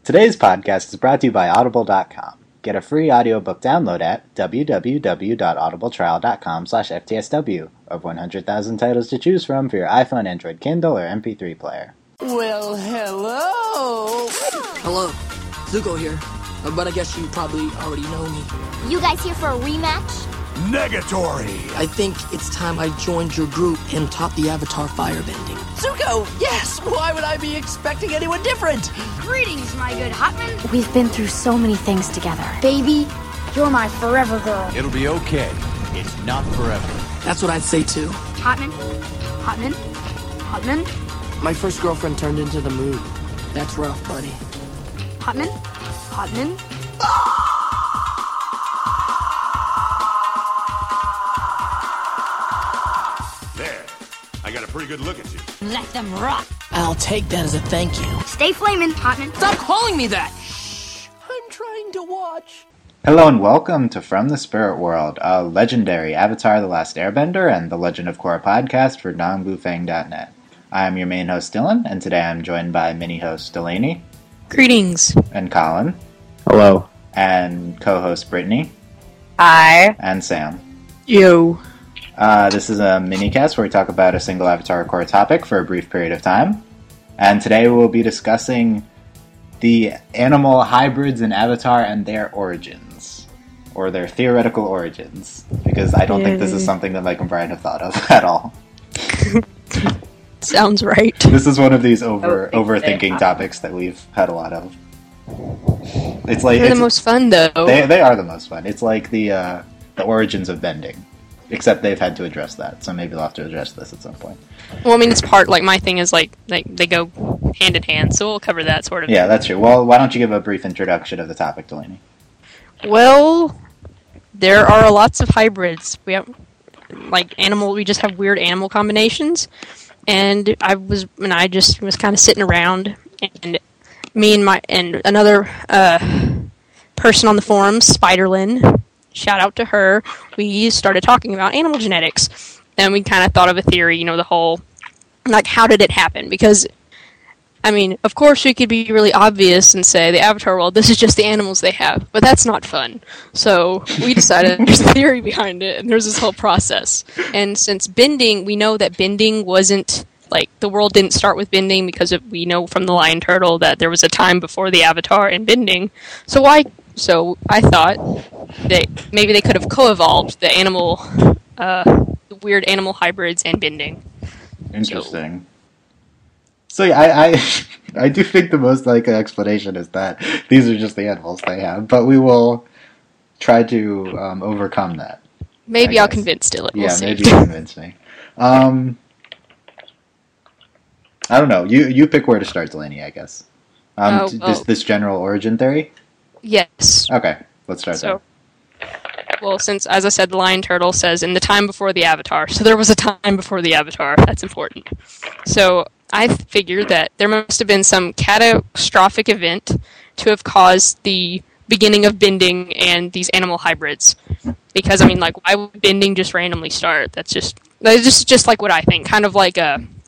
Today's podcast is brought to you by Audible.com. Get a free audiobook download at www.audibletrial.com/FTSW. Over 100,000 titles to choose from for your iPhone, Android, Kindle, or MP3 player. Well, hello! Hello, Zuko here. But I guess you probably already know me. You guys here for a rematch? Negatory! I think it's time I joined your group and taught the Avatar firebending. Zuko, yes! Why would I be expecting anyone different? Greetings, my good Hotman. We've been through so many things together. Baby, you're my forever girl. It'll be okay. It's not forever. That's what I'd say too. Hotman? Hotman? Hotman? My first girlfriend turned into the moon. That's rough, buddy. Hotman? Hotman? There. I got a pretty good look at you. Let them rock. I'll take that as a thank you. Stay flamin', Hotman. Stop calling me that! I'm trying to watch. Hello and welcome to From the Spirit World, a legendary Avatar The Last Airbender and the Legend of Korra podcast for DongBuFang.net. I am your main host, Dylan, and today I'm joined by mini-host Delaney. Greetings. And Colin. Hello. And co-host Brittany. Hi. And Sam. Yo. This is a mini-cast where we talk about a single Avatar Korra topic for a brief period of time. And today we'll be discussing the animal hybrids in Avatar and their origins. Or their theoretical origins. Because I don't think this is something that Mike and Brian have thought of at all. Sounds right. This is one of these overthinking topics that we've had a lot of. It's like They're the most fun, though. They are the most fun. It's like the origins of bending, except they've had to address that. So maybe they'll have to address this at some point. Well, I mean, it's part. Like my thing is like they go hand in hand, so we'll cover that sort of. Yeah, that's true. Well, why don't you give a brief introduction of the topic, Delaney? Well, there are lots of hybrids. We have we just have weird animal combinations. And I just was kind of sitting around, and me and another person on the forums, Spiderlyn, shout out to her, we started talking about animal genetics, and we kind of thought of a theory, the whole, how did it happen? Because, I mean, of course we could be really obvious and say, the Avatar world, this is just the animals they have, but that's not fun. So we decided there's a theory behind it, and there's this whole process. And since bending, we know that bending wasn't, the world didn't start with bending because we know from the lion turtle that there was a time before the Avatar and bending. So I thought that maybe they could have co-evolved the weird animal hybrids and bending. Interesting. So yeah, I do think the most likely explanation is that these are just the animals they have, but we will try to overcome that. Maybe I'll convince Dylan. Yeah, maybe you'll convince me. I don't know. You pick where to start, Delaney, I guess. This general origin theory? Yes. Okay, let's start there. Well, since, as I said, the lion turtle says, in the time before the Avatar, so there was a time before the Avatar. That's important. So I figured that there must have been some catastrophic event to have caused the beginning of bending and these animal hybrids. Because, why would bending just randomly start? That's just like what I think. Kind of like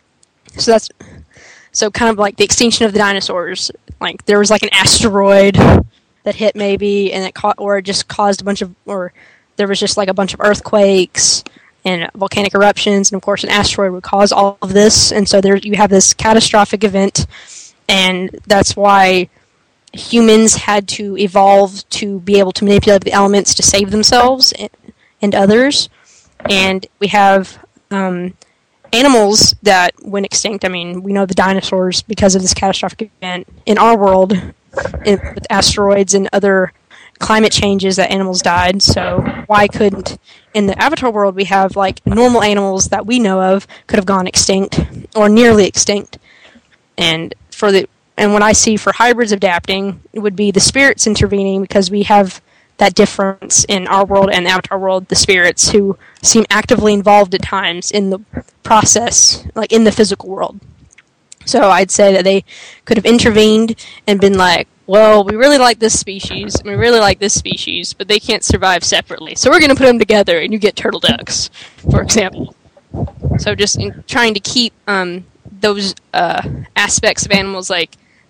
kind of like the extinction of the dinosaurs. There was an asteroid that hit maybe, and it just caused there was just a bunch of earthquakes and volcanic eruptions, and of course an asteroid would cause all of this, and so you have this catastrophic event, and that's why humans had to evolve to be able to manipulate the elements to save themselves and others, and we have animals that went extinct. We know the dinosaurs because of this catastrophic event in our world, with asteroids and other climate changes that animals died. So why couldn't, in the Avatar world, we have normal animals that we know of could have gone extinct or nearly extinct. And when I see for hybrids adapting, it would be the spirits intervening, because we have that difference in our world and the Avatar world, the spirits who seem actively involved at times in the process, in the physical world. So I'd say that they could have intervened and been well, we really like this species, and we really like this species, but they can't survive separately, so we're going to put them together, and you get turtle ducks, for example. So just in trying to keep those aspects of animals,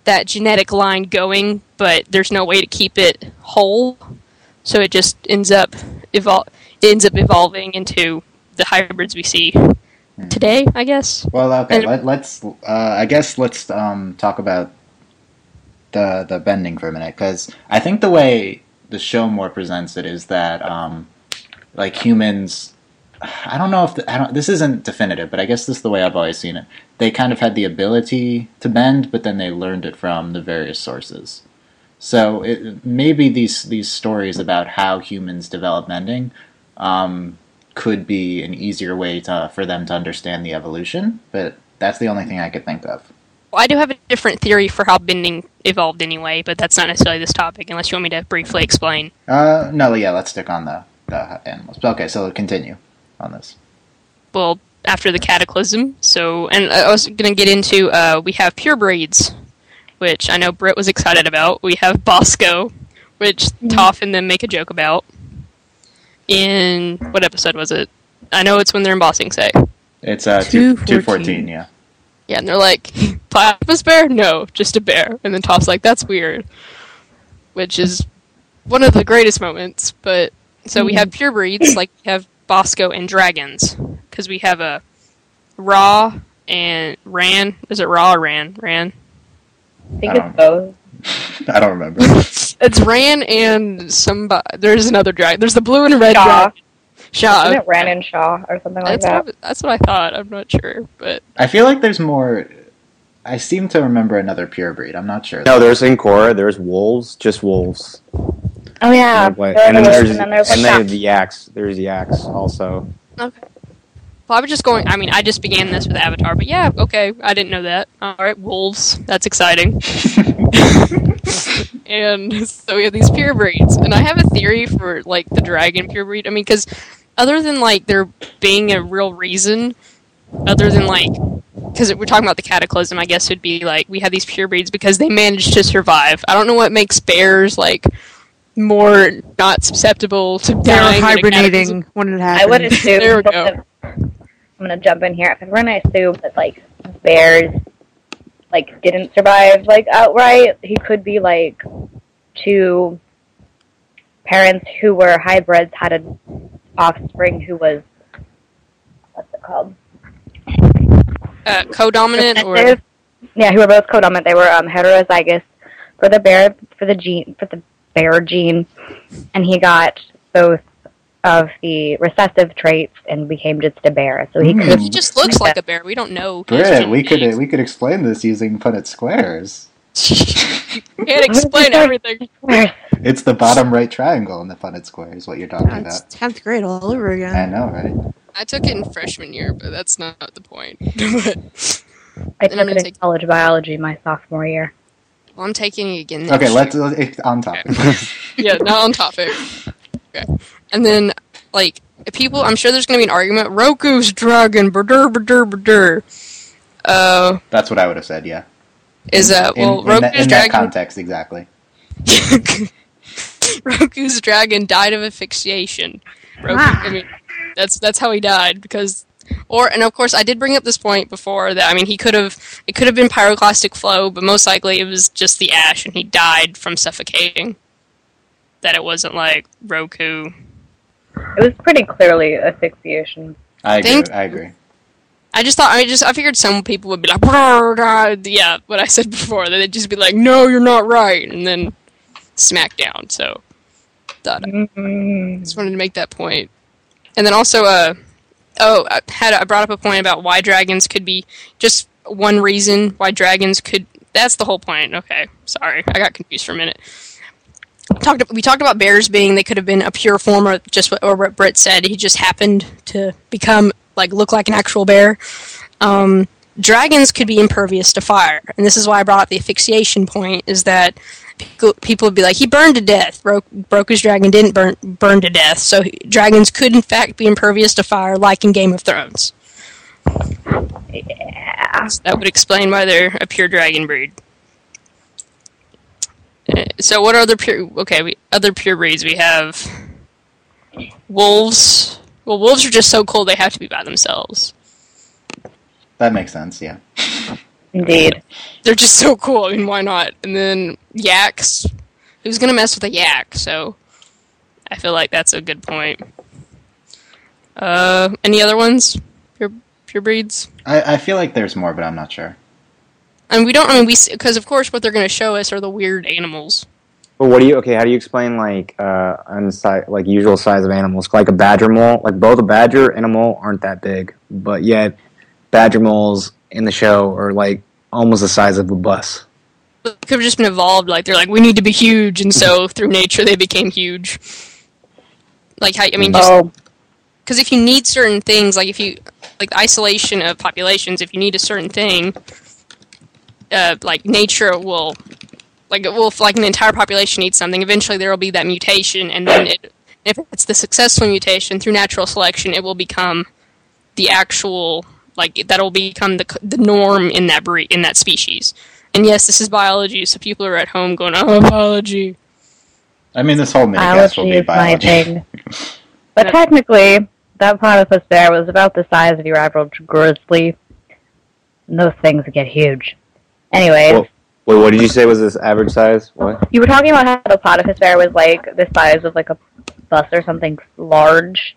that genetic line going, but there's no way to keep it whole, so it just ends up evolving into the hybrids we see today, I guess. Well, okay, let's talk about the bending for a minute, because I think the way the show more presents it is that like humans, I don't know if this isn't definitive, but I guess this is the way I've always seen it. They kind of had the ability to bend, but then they learned it from the various sources. So maybe these stories about how humans develop bending could be an easier way for them to understand the evolution, but that's the only thing I could think of. Well, I do have a different theory for how bending evolved anyway, but that's not necessarily this topic, unless you want me to briefly explain. No, yeah, let's stick on the animals. Okay, so continue on this. Well, after the cataclysm, and I was going to get into, we have purebreds, which I know Britt was excited about. We have Bosco, which Toph and them make a joke about. In, what episode was it? I know it's when they're in Ba Sing Se. It's 214, yeah. Yeah, and they're like, platypus bear? No, just a bear. And then Toph's like, that's weird. Which is one of the greatest moments. But so we have purebreds, like we have Bosco and dragons. Because we have a Ra and Ran. Is it Ra or Ran? Ran? I think it's both. I don't remember. It's Ran and somebody. There's another dragon. There's the blue and red Shaw. dragon. Shaw. Isn't it Ran and Shaw or something like that? That's what I thought. I'm not sure, but I feel like there's more. I seem to remember another purebred. I'm not sure. No, there's Inkora. There's wolves. Just wolves. Oh yeah. And then there's the yaks. There's yaks also. okay. Well, I was just going. I mean, I just began this with Avatar, but yeah, okay. I didn't know that. All right, wolves. That's exciting. And so we have these purebreds, and I have a theory for like the dragon purebred. I mean, because other than like there being a real reason, other than like, because we're talking about the cataclysm, I guess would be like we have these purebreds because they managed to survive. I don't know what makes bears like more not susceptible to dying. They were hibernating when it happened. I would assume. There we go. I'm gonna jump in here. If we're gonna assume that like bears like didn't survive like outright, he could be like two parents who were hybrids had an offspring who was what's it called? Co-dominant or yeah, who were both co-dominant. They were heterozygous for the bear gene, and he got both of the recessive traits and became just a bear. So he just looks like a bear. We don't know. Great, we could explain this using Punnett squares. You can't explain everything. It's the bottom right triangle in the Punnett square is what you're talking about. 10th grade all over again. I know, right? I took it in freshman year, but that's not the point. I took it in college biology my sophomore year. Well, I'm taking it again. Okay, let's on topic. Okay. Yeah, not on topic. Okay. And then, like, people, I'm sure there's going to be an argument. Roku's dragon, brr. That's what I would have said, yeah. Is that, well, Roku's in dragon... that context, exactly. Roku's dragon died of asphyxiation. I mean, that's how he died, because... and of course, I did bring up this point before, that, I mean, it could have been pyroclastic flow, but most likely it was just the ash, and he died from suffocating. That it wasn't, like, Roku... It was pretty clearly asphyxiation. I agree. I figured some people would be like, yeah, what I said before, that they'd just be like, no, you're not right, and then smack down, so, just wanted to make that point. And then also, I brought up a point about why dragons could be, just one reason why dragons could, that's the whole point, okay, sorry, I got confused for a minute. We talked about bears being, they could have been a pure form, or just what Britt said, he just happened to become, like, look like an actual bear. Dragons could be impervious to fire, and this is why I brought up the asphyxiation point, is that people would be like, he burned to death. Roku's dragon didn't burn to death, so dragons could in fact be impervious to fire, like in Game of Thrones. Yeah. So that would explain why they're a pure dragon breed. So what are other pure breeds? We have wolves. Well, wolves are just so cool they have to be by themselves. That makes sense, yeah. Indeed. They're just so cool. I mean, why not? And then yaks. Who's gonna mess with a yak? So I feel like that's a good point. Any other ones? Pure breeds? I feel like there's more, but I'm not sure. And because of course what they're gonna show us are the weird animals. But how do you explain like usual size of animals? Like a badger mole, like both a badger and a mole aren't that big, but yet badger moles in the show are like almost the size of a bus. It could have just been evolved, like they're like, we need to be huge, and so through nature they became huge. Like because if you need certain things, like the isolation of populations, if you need a certain thing, like nature will, like an entire population needs something, eventually there will be that mutation, and then if it's the successful mutation through natural selection, it will become the actual, like, that'll become the norm in that species. And yes, this is biology, so people are at home going, oh, biology. I mean, this whole minicast will be biology. My thing. But technically, that platypus bear was about the size of your average grizzly. And those things get huge. Anyways. Wait, what did you say was this average size? What? You were talking about how the platypus bear was like the size of like a bus or something large.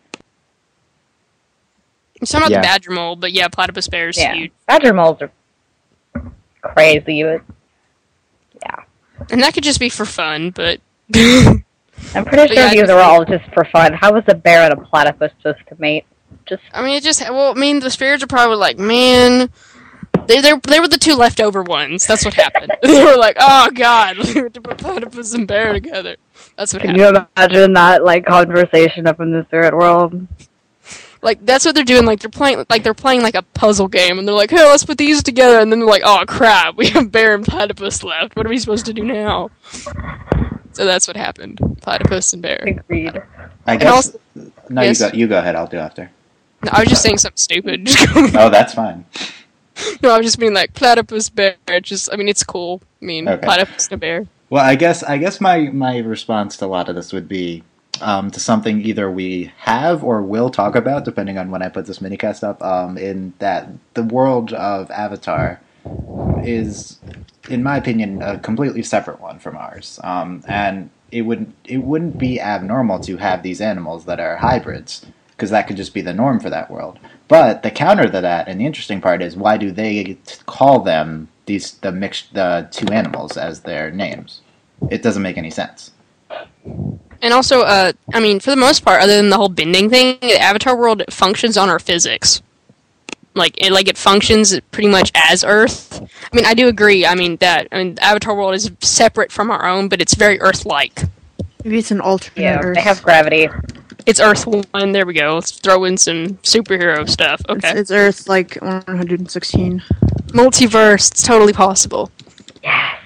I'm talking about the badger mole, but yeah, platypus bears huge. Badger moles are crazy. Yeah. And that could just be for fun, but I'm pretty sure these are all just for fun. How was a bear and a platypus supposed to mate? The spirits are probably like, man, they were the two leftover ones. That's what happened. They were like, oh god, we have to put platypus and bear together. That's what happened. Can you imagine that conversation up in the spirit world? Like, that's what they're doing. Like, they're playing like a puzzle game, and they're like, hey, let's put these together, and then they're like, oh crap, we have bear and platypus left. What are we supposed to do now? So that's what happened. Platypus and bear. Agreed. I guess. You go ahead. I'll do after. No, I was just saying something stupid. Oh, that's fine. No, I was just being like, platypus bear. It's cool. Platypus and a bear. Well, I guess my response to a lot of this would be to something either we have or will talk about, depending on when I put this minicast up, in that the world of Avatar is, in my opinion, a completely separate one from ours. And it wouldn't be abnormal to have these animals that are hybrids, because that could just be the norm for that world. But the counter to that, and the interesting part is, why do they call them the two animals as their names? It doesn't make any sense. And also, for the most part, other than the whole bending thing, the Avatar world functions on our physics. It functions pretty much as Earth. I mean, I do agree. The Avatar world is separate from our own, but it's very Earth-like. Maybe it's an alternate Earth. They have gravity. It's Earth 1. There we go. Let's throw in some superhero stuff. Okay. It's Earth 116. Multiverse. It's totally possible. Yes.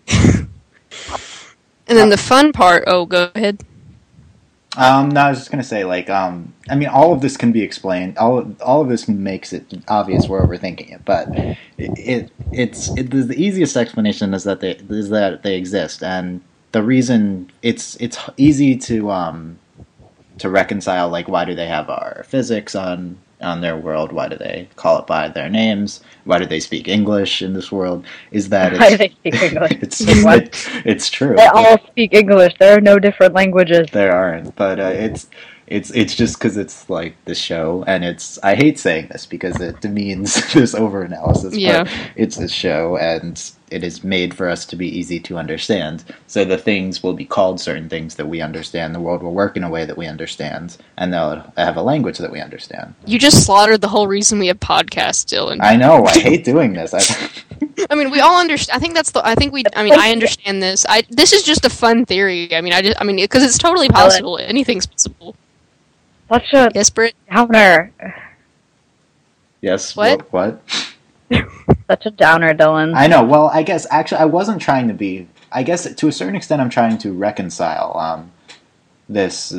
And then the fun part... Oh, go ahead. No, I was just going to say, all of this can be explained. All of this makes it obvious we're overthinking it, but the easiest explanation is that they exist, and the reason it's easy to reconcile, why do they have our physics on their world? Why do they call it by their names? Why do they speak English in this world? Is that why do they speak English? It's true. They all speak English. There are no different languages. There aren't, but it's just because it's like the show, and I hate saying this because it demeans this over-analysis, but it's a show, and it is made for us to be easy to understand. So the things will be called certain things that we understand. The world will work in a way that we understand, and they'll have a language that we understand. You just slaughtered the whole reason we have podcasts, Dylan. I know. I hate doing this. We all understand. I understand this. This is just a fun theory. Because it's totally possible. Anything's possible. Such a downer. Yes. What? Such a downer, Dylan. I know. Well, I guess actually I wasn't trying to be. I guess to a certain extent I'm trying to reconcile this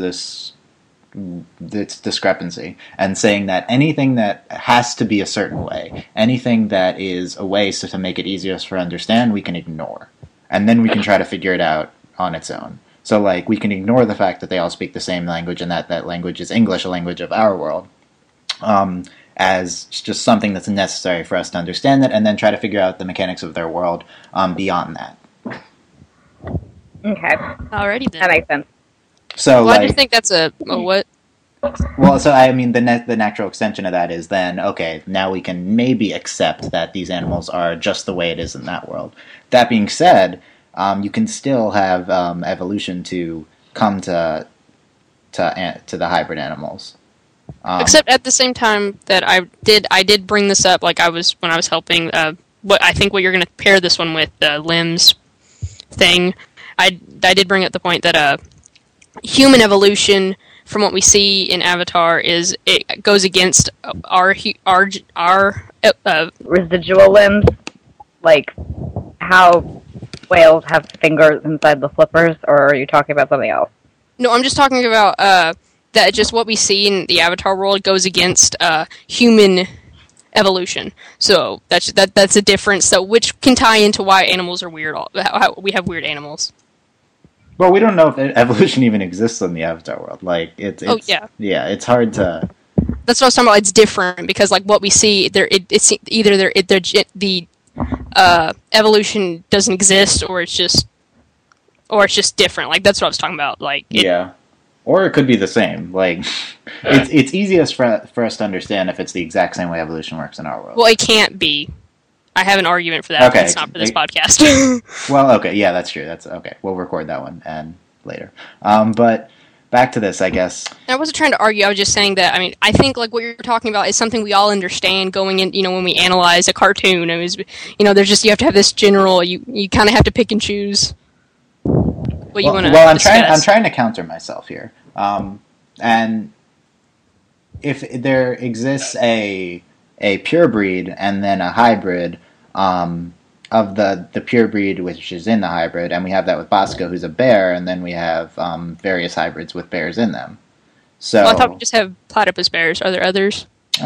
discrepancy and saying that anything that has to be a certain way, anything that is a way to make it easier for us to understand, we can ignore, and then we can try to figure it out on its own. So, we can ignore the fact that they all speak the same language and that language is English, a language of our world. And as just something that's necessary for us to understand it, and then try to figure out the mechanics of their world beyond that. Okay. Alrighty then. That makes sense. So, Well, I just think that's a what? Well, so I mean, the natural extension of that is then, okay, now we can maybe accept that these animals are just the way it is in that world. That being said, you can still have evolution to come to the hybrid animals. Except at the same time that I did bring this up, like when I was helping. What you're going to pair this one with, the limbs thing. I did bring up the point that human evolution, from what we see in Avatar, is it goes against our residual limbs, like how whales have fingers inside the flippers, or are you talking about something else? No, I'm just talking about that just what we see in the Avatar world goes against human evolution. So that's a difference. So which can tie into why animals are weird. How we have weird animals. Well, we don't know if evolution even exists in the Avatar world. Like it's it's hard to. That's what I was talking about. It's different because like what we see it's either the evolution doesn't exist or it's just different. Like that's what I was talking about. Like or it could be the same. Like it's easiest for us to understand if it's the exact same way evolution works in our world. Well, it can't be. I have an argument for that. Okay, it's not for this podcast. Well, okay, yeah, that's true. That's okay. We'll record that one and later. But back to this, I guess. I wasn't trying to argue. I was just saying that. I mean, I think like what you're talking about is something we all understand going in. You know, when we analyze a cartoon, it was, there's just you have to have this general. You kind of have to pick and choose what you want to. Well, I'm trying to counter myself here, and if there exists a pure breed and then a hybrid of the pure breed which is in the hybrid, and we have that with Bosco, who's a bear, and then we have various hybrids with bears in them. So I thought we just have platypus bears. Are there others?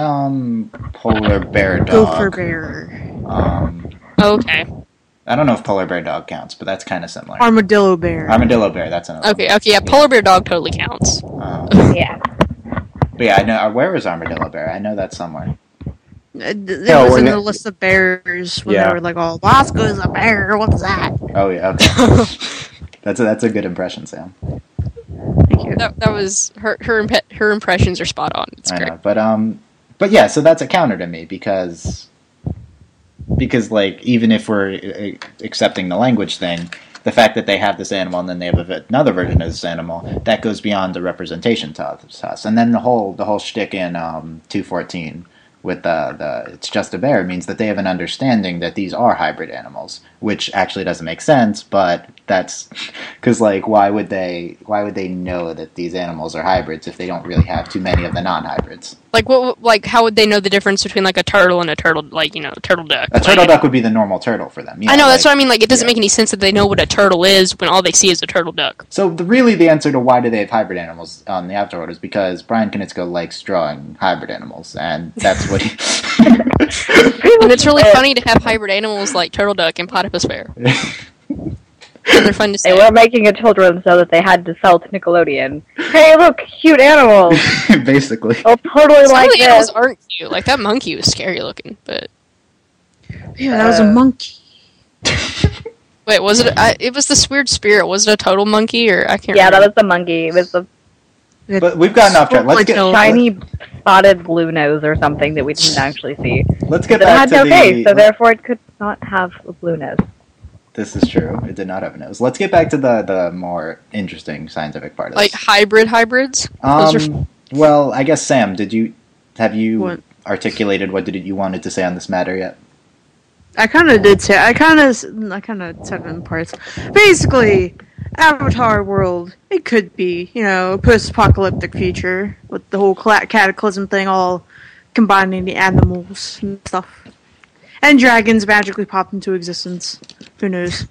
Polar bear dog. Gopher bear. Okay. I don't know if polar bear dog counts, but that's kind of similar. Armadillo bear. Armadillo bear, that's another one. Okay, yeah, polar bear dog totally counts. Yeah. But yeah, I know. Where is armadillo bear? I know that's somewhere. It was in the list of bears when they were like, "Oh, Bosco's a bear. What's that?" Oh yeah, okay. That's a good impression, Sam. Thank you. That was her impressions are spot on. It's great. Know, but yeah, so that's a counter to me because like even if we're accepting the language thing, the fact that they have this animal and then they have another version of this animal, that goes beyond the representation to us. And then the whole shtick in 214 with the it's just a bear means that they have an understanding that these are hybrid animals, which actually doesn't make sense, but that's because like why would they know that these animals are hybrids if they don't really have too many of the non-hybrids? Like how would they know the difference between like a turtle and a turtle, turtle duck? A turtle duck would be the normal turtle for them. I know, that's what I mean. Like it doesn't make any sense that they know what a turtle is when all they see is a turtle duck. So the answer to why do they have hybrid animals on the Avatar world is because Brian Konietzko likes drawing hybrid animals, and that's what he. And it's really funny to have hybrid animals like turtle duck and platypus bear. And they're fun to see. They were making a children so that they had to sell to Nickelodeon. Hey, look, cute animals! Basically. Oh, totally like this. Some of the animals aren't cute. Like, that monkey was scary looking, but... Yeah, that was a monkey. Wait, was it... it was this weird spirit. Was it a total monkey, or I can't remember? Yeah, that was the monkey. It was the... But we've gotten off track. Let's get... Shiny, spotted blue nose or something that we didn't actually see. Let's get back to the... It had no face, so therefore it could not have a blue nose. This is true. It did not have a nose. Let's get back to the more interesting scientific part of this. Like hybrids? Well, I guess, Sam, have you articulated what you wanted to say on this matter yet? I kind of did say. I kind of said it in parts. Basically, Avatar world, it could be, a post-apocalyptic future with the whole cataclysm thing all combining the animals and stuff. And dragons magically pop into existence. Who knows?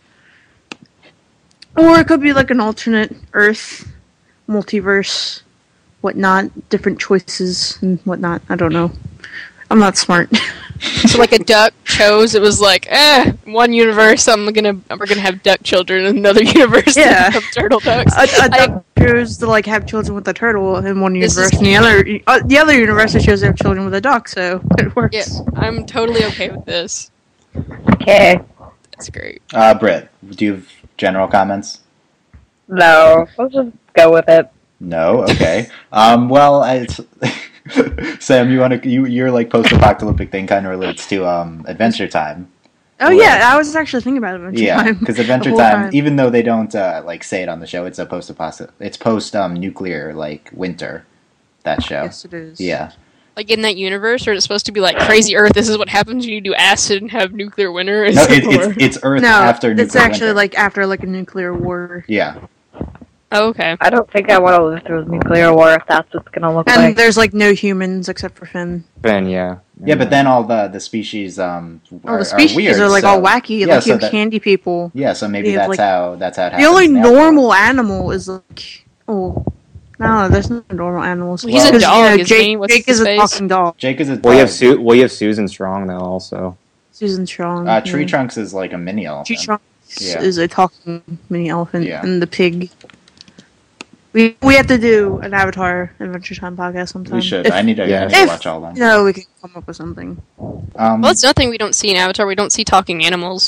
Or it could be like an alternate Earth, multiverse, whatnot, different choices and whatnot. I don't know. I'm not smart. So like a duck chose, it was like, one universe we're gonna have duck children, and another universe have turtle ducks. chose to like have children with a turtle in one This universe, is- and the other universe they chose to have children with a duck. So it works. Yeah, I'm totally okay with this. Okay. That's great. Britt, do you have general comments? No. Let's just go with it. No. Okay. Well, Sam, you're like post-apocalyptic thing kind of relates to Adventure Time. Oh yeah, I was actually thinking about Adventure Yeah, Time. because Adventure the whole Time, even though they don't like say it on the show, it's a post nuclear like winter. That show. Yes, it is. Yeah. Like in that universe, or is it supposed to be like Crazy Earth? This is what happens when you do acid and have nuclear winter. No, it's Earth No, after nuclear it's actually winter. like after like a nuclear war. Yeah. Oh, okay. I don't think I want to live through a nuclear war if that's what's gonna look And like. there's like no humans except for Finn. Ben, yeah. Yeah, but then all the species All are the species weird, are like so- all wacky. Yeah, like so you have that- candy people. Yeah, so maybe You have, that's like- how it happens. The only in Avatar. normal animal is like no, there's no normal animals. Well, he's a Because, dog, isn't Jake, he? What's Jake his is a face? talking dog. Jake is a dog. Well, you have Susan Strong though, also. Susan Strong. Tree yeah. Trunks is like a mini elephant. Tree Trunks Yeah. is a talking mini elephant, Yeah. and the pig. We have to do an Avatar Adventure Time podcast sometime. We should. If, I need to if, watch all of them. You know, we can come up with something. Well, it's nothing we don't see in Avatar. We don't see talking animals.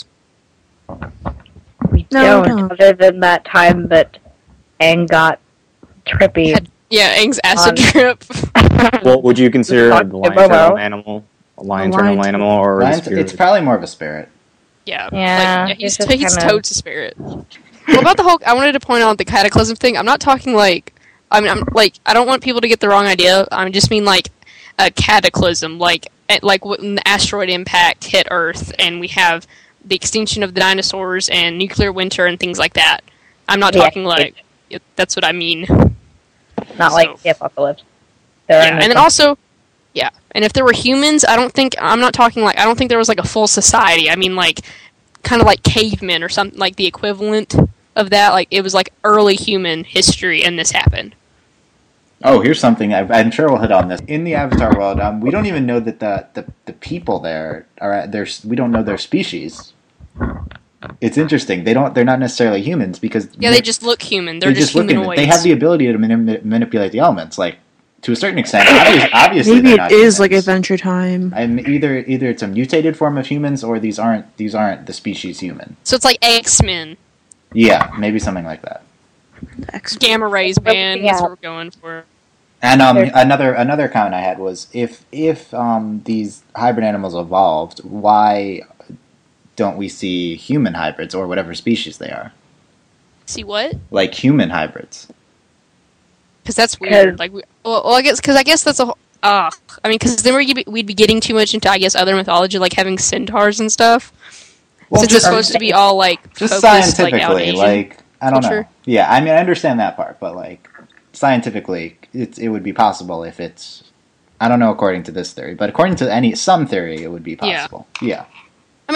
We No, don't, no. other than that time that Aang got trippy. Yeah, Aang's acid trip. Well, would you consider Talk the lion to Momo. turtle animal? A lion turtle animal or the spirit? It's probably more of a spirit. Yeah, Yeah, he's it's just kinda- Toad's a spirit. Well, about the whole, I wanted to point out the cataclysm thing. I'm not talking like, I don't want people to get the wrong idea. I just mean like a cataclysm, like when the asteroid impact hit Earth, and we have the extinction of the dinosaurs and nuclear winter and things like that. I'm not Yeah, talking like that's what I mean. Not like the apocalypse. There Yeah, are and then also, yeah, and if there were humans, I don't think there was like a full society. I mean, like, kind of like cavemen or something, like the equivalent of that. Like, it was like early human history, and this happened. Oh, here's something I'm sure we'll hit on this. In the Avatar world, we don't even know that the people there are we don't know their species. It's interesting. They're not necessarily humans because Yeah, they just look human. They're just look humanoids. They have the ability to manipulate the elements, like to a certain extent. Obviously, Maybe they're it not is humans. like Adventure Time. And either it's a mutated form of humans, or these aren't the species human. So it's like X-Men. Yeah, maybe something like that. Gamma rays, man. That's what we're going for. And another comment I had was if these hybrid animals evolved, why don't we see human hybrids or whatever species they are? See what? Like human hybrids. Because that's weird. Like, I guess that's a. I mean, because then we'd be getting too much into, I guess, other mythology, like having centaurs and stuff. Well, Since it's supposed to be all like just focused, scientifically, like I don't know. culture. Yeah, I mean, I understand that part, but like scientifically, it would be possible if it's. I don't know according to this theory, but according to some theory, it would be possible. Yeah. I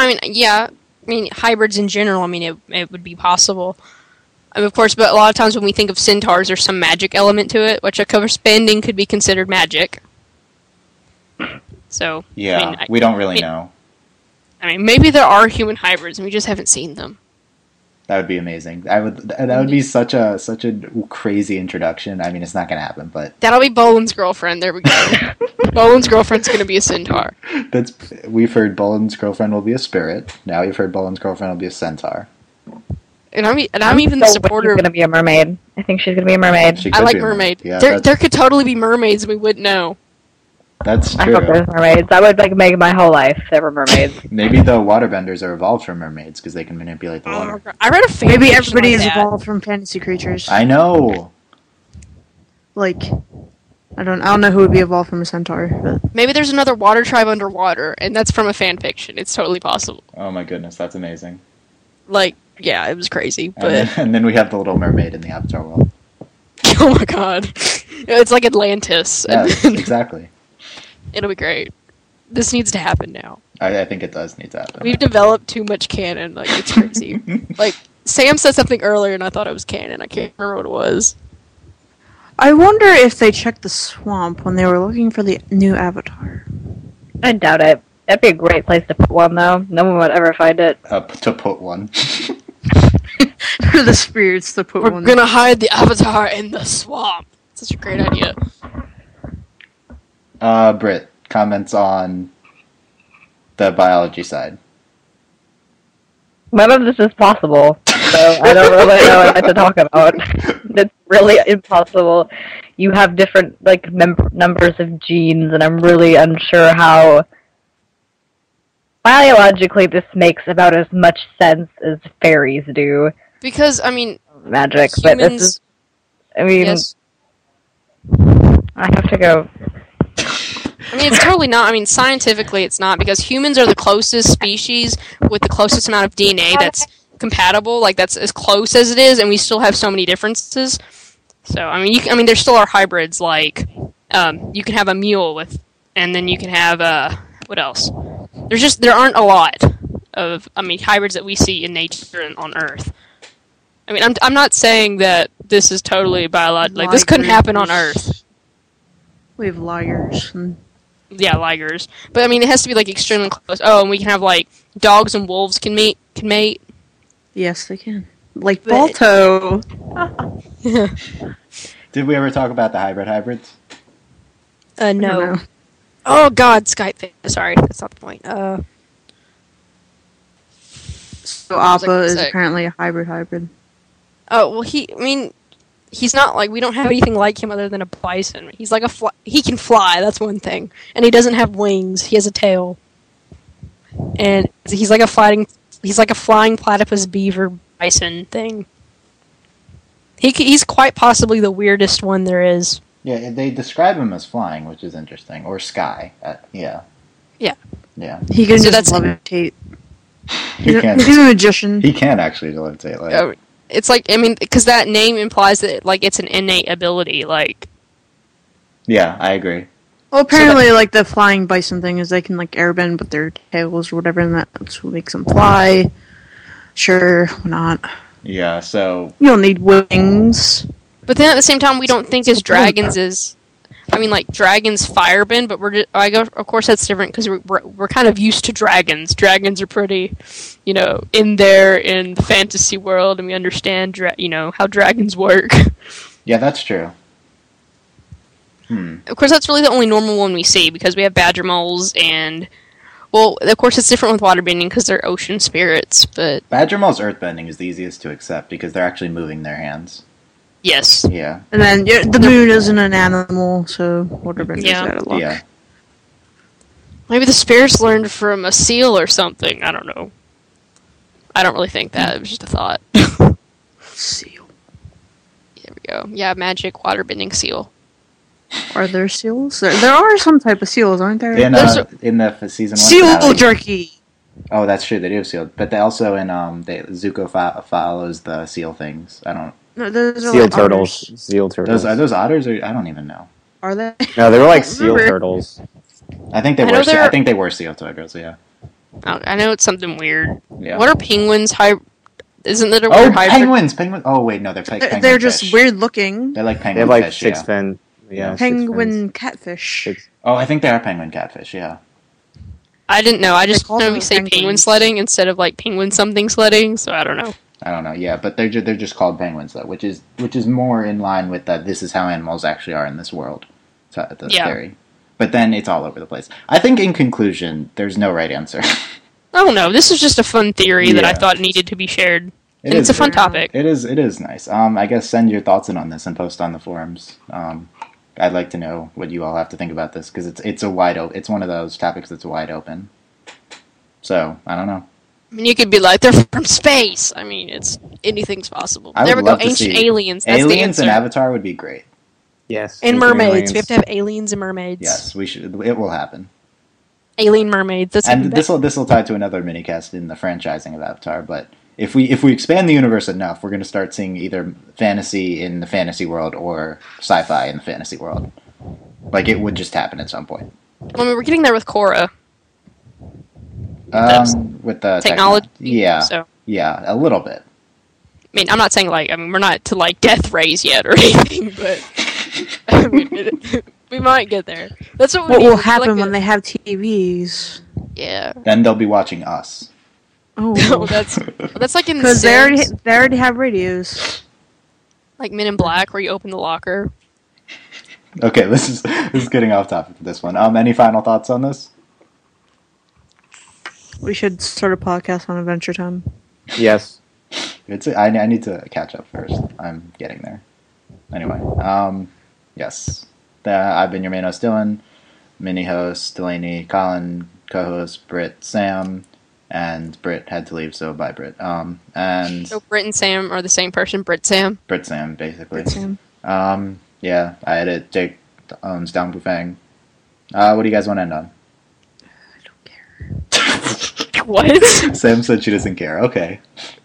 mean, hybrids in general. I mean, it would be possible. I mean, of course, but a lot of times when we think of centaurs, there's some magic element to it, which a cover spending could be considered magic. So Yeah, I mean, we don't really know. I mean, maybe there are human hybrids and we just haven't seen them. That would be amazing. That would be such a crazy introduction. I mean, it's not going to happen, but That'll be Bolin's girlfriend. There we go. Bolin's girlfriend's going to be a centaur. we've heard Bolin's girlfriend will be a spirit. Now we've heard Bolin's girlfriend will be a centaur. And I'm even the supporter. She's going to be a mermaid. I think she's going to be a mermaid. She I could like be a mermaid. Yeah, There could totally be mermaids and we wouldn't know. that's I true. hope there's mermaids. I would make my whole life there were mermaids. Maybe the waterbenders are evolved from mermaids because they can manipulate the water. I read a fan Maybe fiction everybody like is that. evolved from fantasy creatures. I know. Like, I don't know who would be evolved from a centaur, but Maybe there's another water tribe underwater, and that's from a fan fiction. It's totally possible. Oh my goodness, that's amazing. Like, yeah, it was crazy, but And then we have the little mermaid in the Avatar world. oh my god, it's like Atlantis. Yeah, And then exactly. it'll be great. This needs to happen now. I think it does need to happen. We've developed too much canon. Like, it's crazy. Like, Sam said something earlier, and I thought it was canon. I can't remember what it was. I wonder if they checked the swamp when they were looking for the new Avatar. I doubt it. That'd be a great place to put one, though. No one would ever find it. To put one. for the spirits to put We're one. gonna hide the Avatar in the swamp. Such a great idea. Britt, comments on the biology side. None of this is possible, so I don't really know what to talk about. It's really impossible. You have different numbers of genes, and I'm really unsure how biologically this makes about as much sense as fairies do. Because I mean, Magic, humans, but this is. I mean, yes. I have to go. I mean, it's totally not. I mean, scientifically, it's not, because humans are the closest species with the closest amount of DNA that's compatible. Like, that's as close as it is, and we still have so many differences. So, I mean, there still are hybrids. Like, you can have a mule with, and then you can have what else? There aren't a lot of, hybrids that we see in nature and on Earth. I mean, I'm not saying that this is totally biological. Like, this couldn't happen on Earth. We have liars. And... Yeah, ligers. But I mean, it has to be like extremely close. Oh, and we can have like dogs and wolves can mate. Yes, they can. Like Balto. Did we ever talk about the hybrids? No. Oh God, Skype. Sorry, that's not the point. So Appa is apparently a hybrid. Oh well, he's not like, we don't have anything like him other than a bison. He's like he can fly. That's one thing, and he doesn't have wings. He has a tail, and he's like a flying platypus beaver bison thing. He's quite possibly the weirdest one there is. Yeah, they describe him as flying, which is interesting, or sky. Yeah. Yeah. Yeah. He can just levitate. He's a magician. He can actually levitate. Like. It's like, because that name implies that like it's an innate ability. Like. Yeah, I agree. Well, apparently, like the flying bison thing is they can like airbend with their tails or whatever, and that's what makes them fly. Sure, why not? Yeah, so you don't need wings. But then at the same time, we don't think as dragons is. Like dragons firebend, but of course that's different because we're kind of used to dragons. Dragons are pretty, in the fantasy world, and we understand, how dragons work. Yeah, that's true. Of course, that's really the only normal one we see, because we have badger moles and, well, of course it's different with waterbending because they're ocean spirits, but... Badger moles earthbending is the easiest to accept because they're actually moving their hands. Yes. Yeah. And then the moon isn't an animal, so waterbenders out of luck. Yeah. Maybe the spirits learned from a seal or something. I don't know. I don't really think that. It was just a thought. Seal. There we go. Yeah, magic waterbending seal. Are there seals? There are some type of seals, aren't there? In the season 1 seal finale. jerky. Oh, that's true. They do have sealed, but they also Zuko follows the seal things. I don't. No, those are seal like turtles. otters. Seal turtles. Are those otters? Or I don't even know. Are they? No, they were like seal turtles. I think they were. I think they were seal turtles. Yeah. I know it's something weird. Yeah. What are penguins? Isn't it a weird hybrid? Penguins. Oh wait, no, they're penguin. They're just fish. weird looking. They're like They penguin have like fish. six fin. Yeah. Penguin catfish. Oh, I think they are penguin catfish. Yeah. I didn't know. I just call know them we say penguin penguins. sledding instead of like penguin something sledding. So I don't know. I don't know. Yeah, but they're just called penguins though, which is more in line with that. This is how animals actually are in this world. The theory. But then it's all over the place. I think in conclusion, there's no right answer. Oh no, this is just a fun theory that I thought needed to be shared. And it's a fun topic. It is nice. I guess send your thoughts in on this and post on the forums. I'd like to know what you all have to think about this because it's a wide open. It's one of those topics that's wide open. So I don't know. I mean, you could be like, they're from space. I mean, anything's possible. I There would we go, love to ancient see aliens. That's the aliens answer. and Avatar would be great. Yes. And ancient mermaids. aliens. We have to have aliens and mermaids. Yes, we should. It will happen. Alien mermaids. That's And even this better. will tie to another minicast in the franchising of Avatar. But if we expand the universe enough, we're going to start seeing either fantasy in the fantasy world or sci-fi in the fantasy world. Like it would just happen at some point. I mean, we're getting there with Korra. With the Technology, yeah, so. yeah, a little bit. I mean, I'm not saying we're not to death rays yet or anything, but I mean, we might get there. That's what will happen when they have TVs? Yeah. Then they'll be watching us. Oh, No, that's like in The because Sims, they already have radios. like Men in Black, where you open the locker. Okay, this is getting off topic for this one. Any final thoughts on this? We should start a podcast on Adventure Time. Yes. I need to catch up first. I'm getting there. Anyway, yes. I've been your main host, Dylan. Mini host, Delaney, Colin, co-host, Britt, Sam, and Britt had to leave, so bye, Britt. And So Britt and Sam are the same person. Britt Sam. Britt, Sam, basically. Britt, Sam. Yeah, I edit. Jake owns Down Bufang. What do you guys want to end on? What? Sam said she doesn't care. Okay.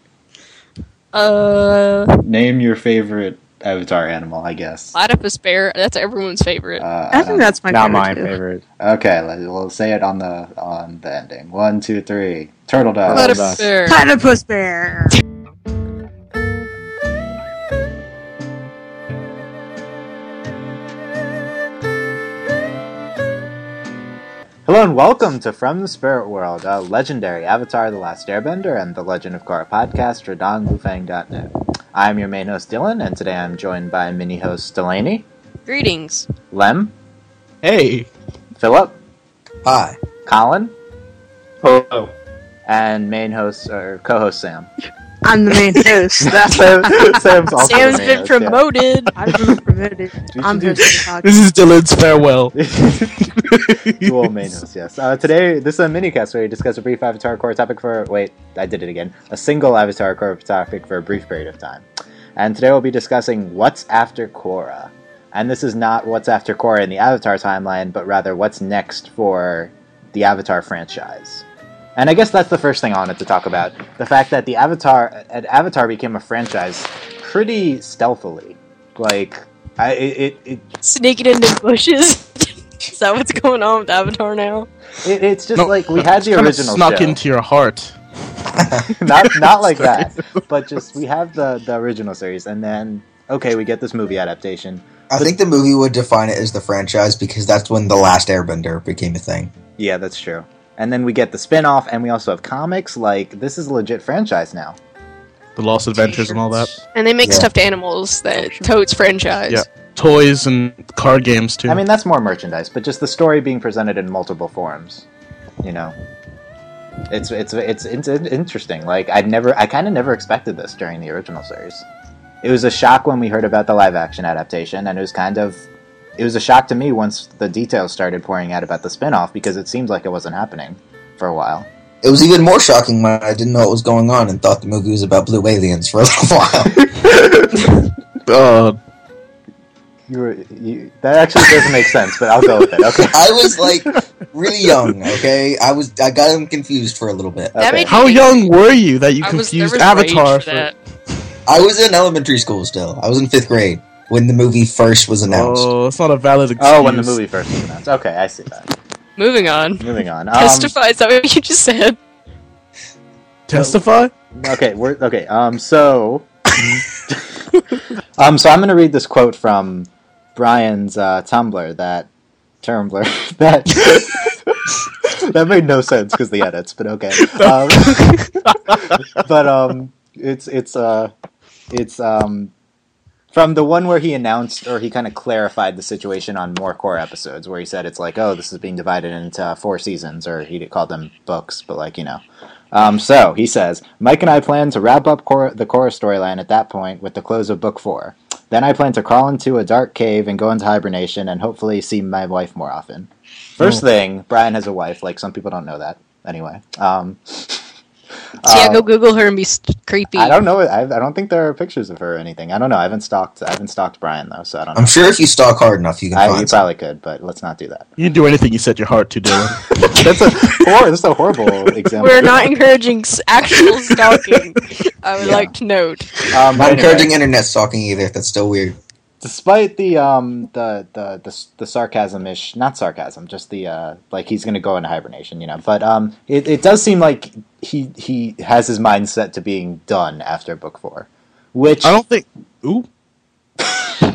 Name your favorite Avatar animal, I guess. Platypus bear. That's everyone's favorite. I think that's my Not favorite. my too. favorite. Okay, we'll say it on the ending. 1, 2, 3. Turtle dove. Platypus bear. Platypus bear. Hello and welcome to From the Spirit World, a legendary Avatar The Last Airbender and the Legend of Korra podcast for DonBufang.net. I'm your main host, Dylan, and today I'm joined by mini host Delaney, Greetings. Lem, Hey. Philip, Hi. Colin, Hello. and main host, or co-host Sam. I'm the main host. Sam's also Sam's the main been host, yeah. promoted. I've been promoted. I'm do- hosting the This is Dylan's farewell. Dual main host, yes. Today, this is a mini-cast where we discuss a brief Avatar core topic for... Wait, I did it again. A single Avatar core topic for a brief period of time. And today we'll be discussing What's After Korra. And this is not What's After Korra in the Avatar timeline, but rather what's next for the Avatar franchise. And I guess that's the first thing I wanted to talk about. The fact that the Avatar became a franchise pretty stealthily. Like, Sneaking into bushes. Is that what's going on with Avatar now? it's just like we had the Kinda original snuck show. into your heart. not like that, but just we have the original series, and then okay, we get this movie adaptation. I think the movie would define it as the franchise because that's when The Last Airbender became a thing. Yeah, that's true. And then we get the spin-off, and we also have comics. Like, this is a legit franchise now. The Lost Adventures and all that. And they make Yeah. stuffed animals that totes franchise. Yeah. Toys and card games, too. I mean, that's more merchandise, but just the story being presented in multiple forms. You know, it's interesting. Like, I kind of never expected this during the original series. It was a shock when we heard about the live-action adaptation, and it was a shock to me once the details started pouring out about the spin-off, because it seems like it wasn't happening for a while. It was even more shocking when I didn't know what was going on and thought the movie was about blue aliens for a little while. That actually doesn't make sense, but I'll go with it. Okay. I was like really young, okay? I got them confused for a little bit. That made How young were you that you there confused was Avatar rage for that. I was in elementary school still. I was in 5th grade when the movie first was announced. Oh, it's not a valid excuse. Oh, when the movie first was announced. Okay, I see that. Moving on. Moving on. Testify, is that what you just said? Testify? Okay, so I'm going to read this quote from Brian's Tumblr that that made no sense because the edits, but okay. It's from the one where he announced, or he kind of clarified the situation on more core episodes, where he said it's like, oh, this is being divided into 4 seasons, or he called them books, but like, you know. So, he says, Mike and I plan to wrap up the Korra storyline at that point with the close of Book 4. Then I plan to crawl into a dark cave and go into hibernation and hopefully see my wife more often. First thing, Brian has a wife, like some people don't know that. Anyway. Yeah, go Google her and be creepy. I don't know. I don't think there are pictures of her or anything. I don't know. I haven't stalked Brian though, so I don't know. I'm sure if you stalk hard enough, you can You find some. probably could, but let's not do that. You can do anything you set your heart to, Dylan. That's a horrible example. We're not encouraging actual stalking. I would like to note. I'm not encouraging internet stalking either. That's still weird. Despite the sarcasm-ish, not sarcasm, just the like he's going to go into hibernation, you know. But it does seem like he has his mind set to being done after Book 4, which I don't think. Ooh.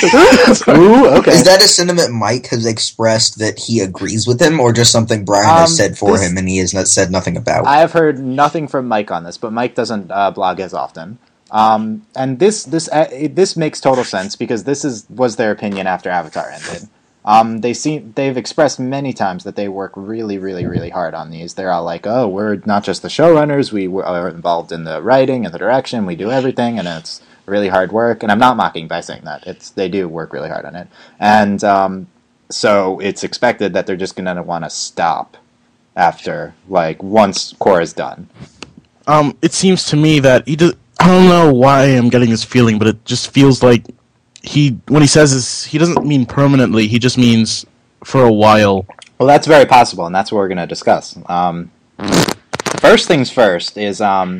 Ooh, okay. Is that a sentiment Mike has expressed that he agrees with him, or just something Brian has said for him and he has not said nothing about? I have heard nothing from Mike on this, but Mike doesn't blog as often. And this makes total sense because was their opinion after Avatar ended. They've expressed many times that they work really, really, really hard on these. They're all like, "Oh, we're not just the showrunners; we are involved in the writing and the direction. We do everything, and it's really hard work." And I'm not mocking by saying that; they do work really hard on it, and so it's expected that they're just going to want to stop after once Korra's done. It seems to me that he does. I don't know why I'm getting this feeling, but it just feels like when he says this, he doesn't mean permanently. He just means for a while. Well, that's very possible, and that's what we're going to discuss. First things first is,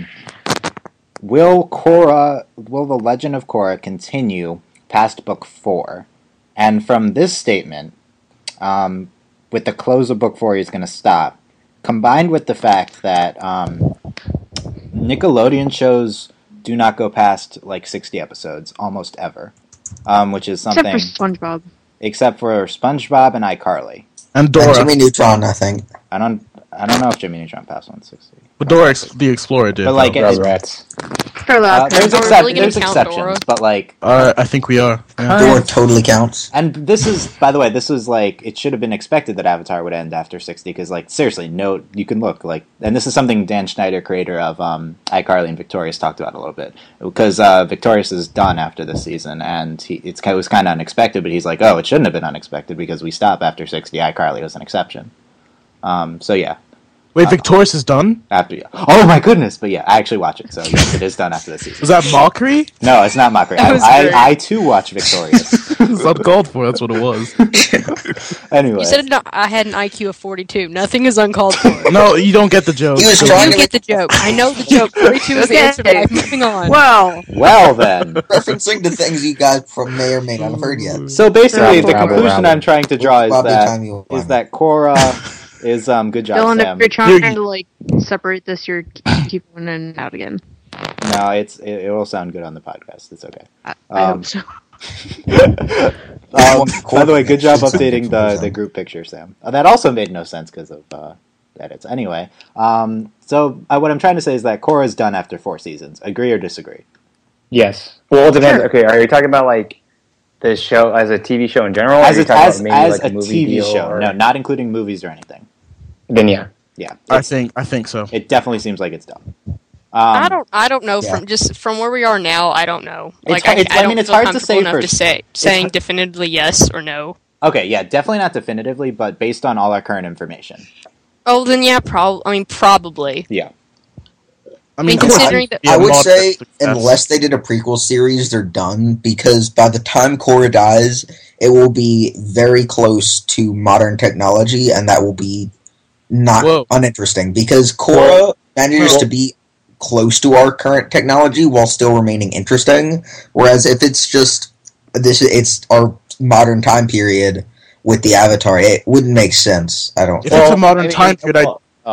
will the Legend of Korra continue past Book 4? And from this statement, with the close of Book 4, he's going to stop, combined with the fact that Nickelodeon shows do not go past 60 episodes, almost ever. Which is something... Except for SpongeBob. Except for SpongeBob and iCarly. And Dora. And Jimmy Neutron, I think. I don't know if Jimmy Neutron passed 160. But Dora the Explorer did. But Rugrats. There's exceptions, Dora? but I think we are. Yeah. Dora totally counts. And this is, by the way, it should have been expected that Avatar would end after 60, because, seriously, you can look, and this is something Dan Schneider, creator of iCarly and Victorious, talked about a little bit, because Victorious is done after this season, and it was kind of unexpected, but he's like, oh, it shouldn't have been unexpected, because we stop after 60, iCarly was an exception. So, yeah. Wait, Victorious is done? Oh my goodness! But yeah, I actually watch it, so yes, it is done after this season. Was that mockery? No, it's not mockery. I too watch Victorious. It's uncalled for, that's what it was. Anyway. You said I had an IQ of 42. Nothing is uncalled for. No, you don't get the joke. He was You trying to get the joke. I know the joke. 42 is the answer, but I'm moving on. Well then. Referencing to things you guys may or may not have heard yet. So basically, the Rabble, conclusion rabble. I'm trying to draw is that Korra is good job, Dylan, Sam. if you're trying to separate this, you're keep going in and out again. No, it will sound good on the podcast. It's okay. I hope so. By the way, good job updating the group picture, Sam. That also made no sense because of edits. Anyway, so what I'm trying to say is that Korra is done after 4 seasons. Agree or disagree? Yes. Well, it depends. Sure. Okay, are you talking about this show as a TV show in general? As or a movie TV deal, show, or... no, not including movies or anything. Then yeah. Yeah, I think so. It definitely seems like it's done. I don't know from where we are now. I don't know. It's hard to say enough to saying definitively yes or no. Okay, yeah, definitely not definitively, but based on all our current information. Oh, then yeah, probably. Yeah. I mean, considering that I would say, unless they did a prequel series, they're done, because by the time Korra dies, it will be very close to modern technology, and that will be not uninteresting, because Korra manages to be close to our current technology while still remaining interesting, whereas if it's just it's our modern time period with the Avatar, it wouldn't make sense. I don't If think. it's a modern time period,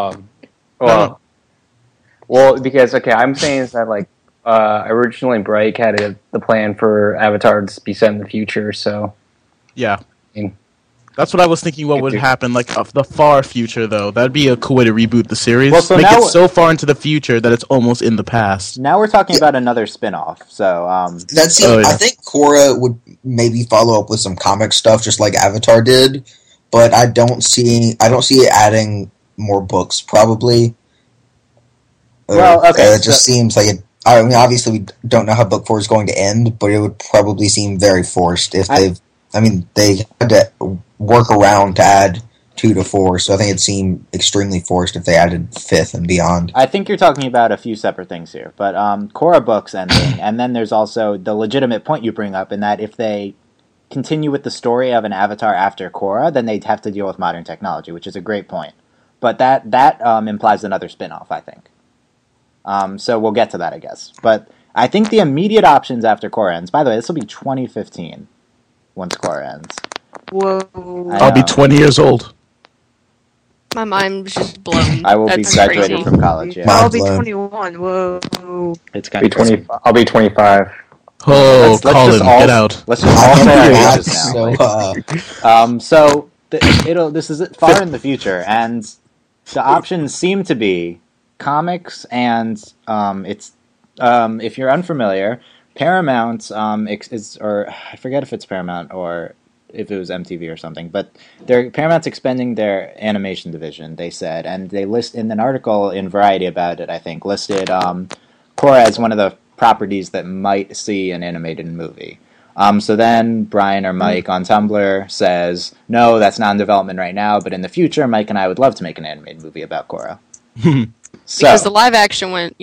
Well, because I'm saying is that originally Bright had the plan for Avatar to be set in the future, so yeah. That's what I was thinking. What would happen, of the far future, though? That'd be a cool way to reboot the series. Well, so Make now it so far into the future that it's almost in the past. Now we're talking about another spin-off. So I think Korra would maybe follow up with some comic stuff, just like Avatar did. But I don't see it adding more books. Probably. Well, okay. It just seems like it. I mean, obviously, we don't know how Book 4 is going to end, but it would probably seem very forced if they had to work around to add 2 to 4, so I think it'd seem extremely forced if they added 5th and beyond. I think you're talking about a few separate things here, but Korra books ending, and then there's also the legitimate point you bring up in that if they continue with the story of an Avatar after Korra, then they'd have to deal with modern technology, which is a great point. But that implies another spin-off, I think. So we'll get to that, I guess. But I think the immediate options after Korra ends, by the way, this will be 2015 once Korra ends. Whoa. I'll be 20 years old. My mind's just blown. I will be That's graduated crazy. from college, yeah. I'll be 21. Whoa. It's kind of 20. I'll be 25. Oh, let's Colin, just all, get out. Let's just all say our Yeah, ages now. So this is far in the future, and the options seem to be comics and if you're unfamiliar, Paramount or I forget if it's Paramount or if it was MTV or something, but Paramount's expanding their animation division, they said, and they list in an article in Variety about it, I think, listed Korra as one of the properties that might see an animated movie. So then Brian or Mike on Tumblr says, no, that's not in development right now, but in the future, Mike and I would love to make an animated movie about Korra. Because the live action went,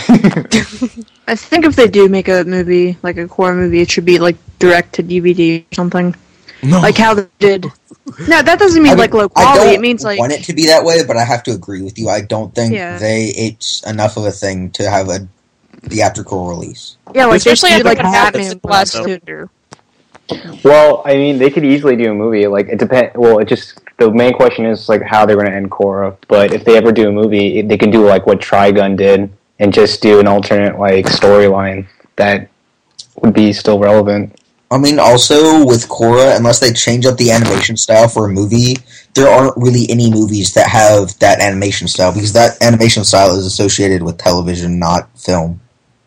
I think if they do make a movie, like a Korra movie, it should be like direct to DVD or something. No. Like how they did. No, that doesn't mean like low quality. It means like want it to be that way, but I have to agree with you. I don't think Yeah. it's enough of a thing to have a theatrical release. yeah, like Especially they did, after like what happened Batman with last Airbender. Well, I mean, they could easily do a movie. Like, it depends. Well, the main question is like how they're going to end Korra. But if they ever do a movie, they can do like what Trigun did and just do an alternate like storyline that would be still relevant. I mean, also with Korra, unless they change up the animation style for a movie, there aren't really any movies that have that animation style because that animation style is associated with television, not film.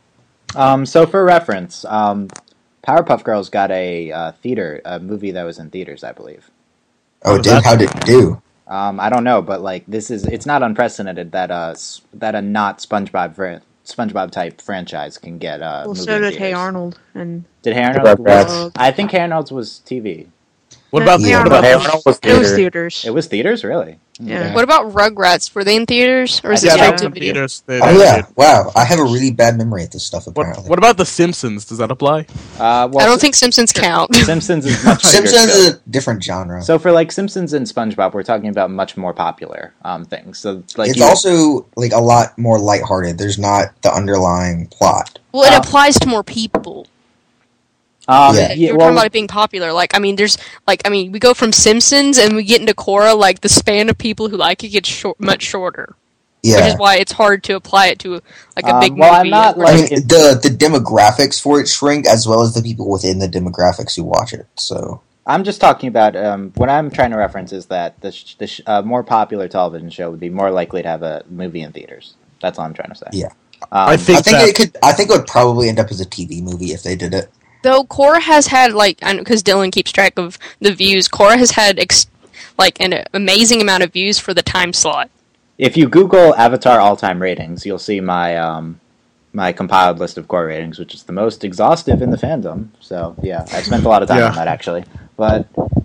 So for reference, Powerpuff Girls got a movie that was in theaters, I believe. Oh, it did? How did it do? I don't know, but like it's not unprecedented that a not SpongeBob type franchise can get a Well, movie so in did Hey theaters. Arnold, and Did Hey Arnold? Rugrats. I think Hey Arnold's was TV. What about Hey the Arnold? Hey Arnold was It was theater. theaters. It was theaters, really? Yeah. What about Rugrats? Were they in theaters? Or is it Yeah, straight that was to in video? theaters. Oh, yeah. Wow. I have a really bad memory at this stuff, apparently. What about The Simpsons? Does that apply? Well, I don't think Simpsons count. Simpsons is much bigger Simpsons still. is a different genre. So for like Simpsons and SpongeBob, we're talking about much more popular things. So like It's also like a lot more lighthearted. There's not the underlying plot. Well, it applies to more people. Yeah. You're talking about it being popular. We go from Simpsons and we get into Korra. Like the span of people who like it gets much shorter. Yeah. Which is why it's hard to apply it to like a big well, movie. I'm not I mean, like the demographics for it shrink as well as the people within the demographics who watch it. So I'm just talking about what I'm trying to reference is that the more popular television show would be more likely to have a movie in theaters. That's all I'm trying to say. yeah, I think it would probably end up as a TV movie if they did it. Though Korra has had because Dylan keeps track of the views. Korra has had an amazing amount of views for the time slot. If you Google Avatar all-time ratings, you'll see my my compiled list of Korra ratings, which is the most exhaustive in the fandom. So yeah, I've spent a lot of time on that actually. But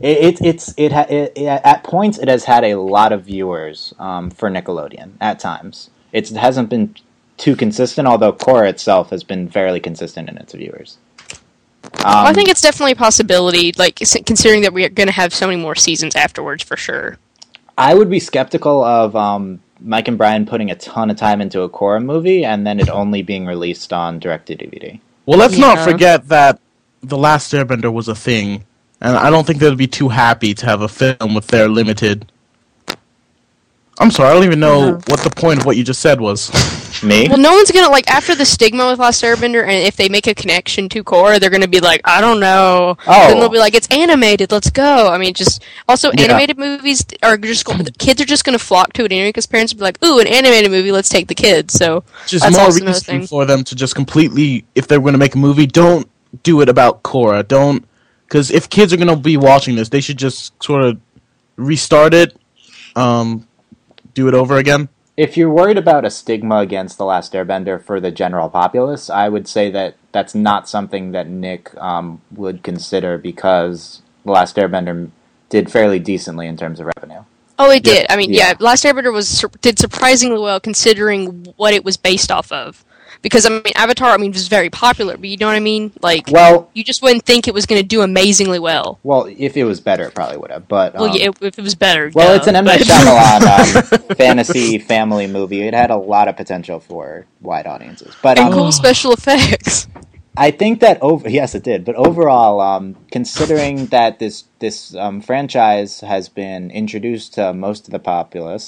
at points it has had a lot of viewers for Nickelodeon at times. It hasn't been too consistent, although Korra itself has been fairly consistent in its viewers. I think it's definitely a possibility, considering that we're going to have so many more seasons afterwards, for sure. I would be skeptical of Mike and Brian putting a ton of time into a Korra movie and then it only being released on direct-to-DVD. Well, let's not forget that The Last Airbender was a thing, and I don't think they'd be too happy to have a film with their limited... I'm sorry, I don't even know what the point of what you just said was. Me? Well, no one's gonna, after the stigma with Last Airbender, and if they make a connection to Korra, they're gonna be like, I don't know. Oh. Then they'll be like, it's animated, let's go. I mean, animated movies are just, kids are just gonna flock to it anyway, because parents will be like, ooh, an animated movie, let's take the kids, so Just that's more also another reason thing. for them to just completely, if they're going to make a movie, don't do it about Korra. Don't, because if kids are going to be watching this, they should just sort of restart it, do it over again. If you're worried about a stigma against The Last Airbender for the general populace, I would say that that's not something that Nick would consider because The Last Airbender did fairly decently in terms of revenue. Oh, it did. I mean, Last Airbender did surprisingly well considering what it was based off of. Because, I mean, Avatar, was very popular, but you know what I mean? You just wouldn't think it was going to do amazingly well. Well, if it was better, it probably would have. But if it was better. Well, it's an M. Night Shyamalan fantasy family movie. It had a lot of potential for wide audiences, but and cool special effects. I think that yes, it did. But overall, considering that this franchise has been introduced to most of the populace,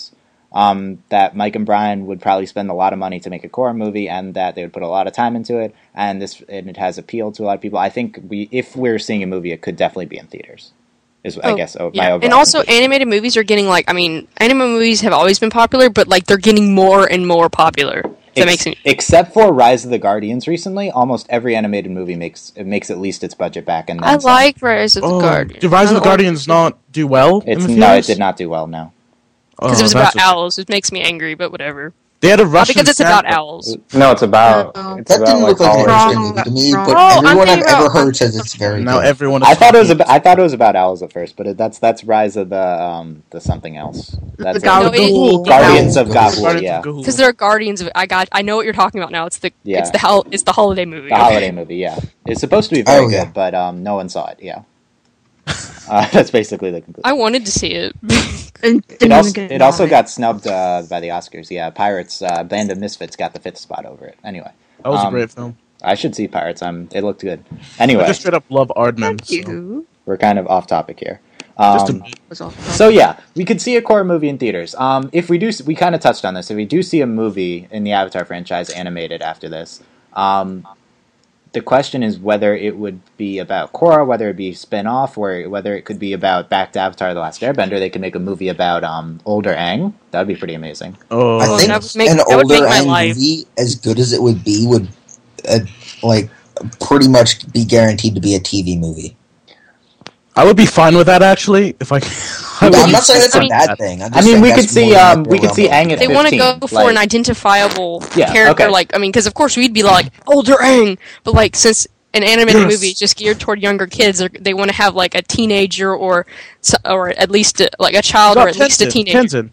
that Mike and Brian would probably spend a lot of money to make a Korra movie, and that they would put a lot of time into it, and it has appealed to a lot of people. I think if we're seeing a movie, it could definitely be in theaters. I guess my overall. And also, animated movies are getting animated movies have always been popular, but they're getting more and more popular. That makes sense. Except for Rise of the Guardians recently, almost every animated movie makes at least its budget back. And I like Rise of the Guardians. Did Rise of the Guardians not do well? No, it did not do well. No, because it was about owls. It makes me angry, but whatever. They had a Russian because it's about owls. No, it's about. That didn't look like an interesting movie to me, but everyone I've ever heard says it's very now good. Everyone. I thought it was about owls at first, but that's Rise of the something else. That's Guardians of Gahul. Yeah, because they're Guardians of. I know what you're talking about now. It's the holiday movie. The holiday movie. Yeah, it's supposed to be very good, but no one saw it. Yeah. That's basically the conclusion. I wanted to see it. It also got snubbed by the Oscars. Yeah, Pirates, Band of Misfits got the 5th spot over it. Anyway. That was a great film. I should see Pirates. It looked good. Anyway. I just straight up love Aardman. Thank you. We're kind of off topic here. So yeah, we could see a Korra movie in theaters. If we do, we kind of touched on this. If we do see a movie in the Avatar franchise animated after this, the question is whether it would be about Korra, whether it be spin-off, or whether it could be about back to Avatar: The Last Airbender. They could make a movie about older Aang. That would be pretty amazing. I think an older Aang movie, as good as it would be, would pretty much be guaranteed to be a TV movie. I would be fine with that, actually. If I'm not saying it's a bad thing. We could see Aang at 15. They want to go for an identifiable character, because of course we'd be like older Aang, but since an animated movie is just geared toward younger kids, they want to have a teenager or at least a child or at least a teenager.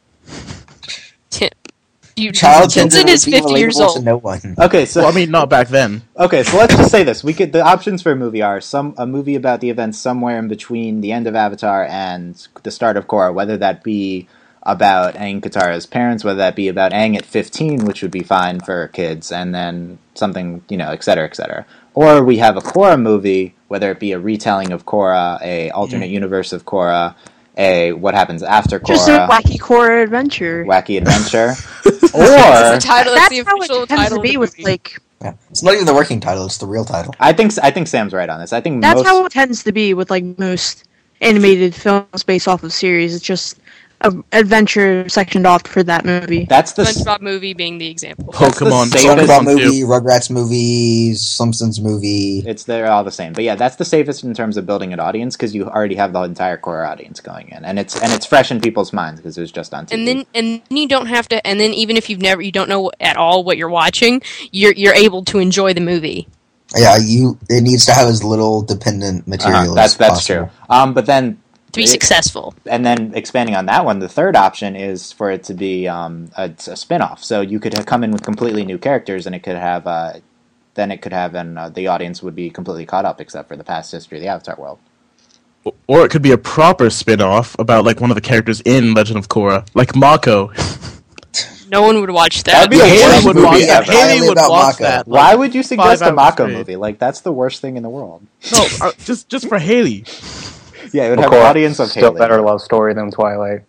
Tenzin is 50 years old. No one. Okay, so not back then. Okay, so let's just say this: the options for a movie are a movie about the events somewhere in between the end of Avatar and the start of Korra, whether that be about Aang Katara's parents, whether that be about Aang at 15, which would be fine for kids, and then something, et cetera, et cetera. Or we have a Korra movie, whether it be a retelling of Korra, a alternate universe of Korra, what happens after Korra. Just a wacky Korra adventure. Wacky adventure. Or that's how it tends to be with Yeah. It's not even the working title; it's the real title. I think Sam's right on this. I think that's how it tends to be with most animated films based off of series. It's just an adventure sectioned off for that movie. That's the SpongeBob movie being the example. Pokemon, SpongeBob movie, Rugrats movie, Simpsons movie. They're all the same. But yeah, that's the safest in terms of building an audience because you already have the entire core audience going in, and it's fresh in people's minds because it was just on TV. And then you don't have to. And then even if you don't know at all what you're watching, you're able to enjoy the movie. Yeah, it needs to have as little dependent material as possible. That's true. But then to be successful. And then expanding on that one, the third option is for it to be a spin-off. So you could come in with completely new characters, and it could have the audience would be completely caught up, except for the past history of the Avatar world. Or it could be a proper spin-off about one of the characters in Legend of Korra, like Mako. No one would watch that. Haley would watch that. Haley would watch that. Why would you suggest a Mako movie? That's the worst thing in the world. No, just for Haley. Yeah, it would have an audience of still Haley. Better love story than Twilight.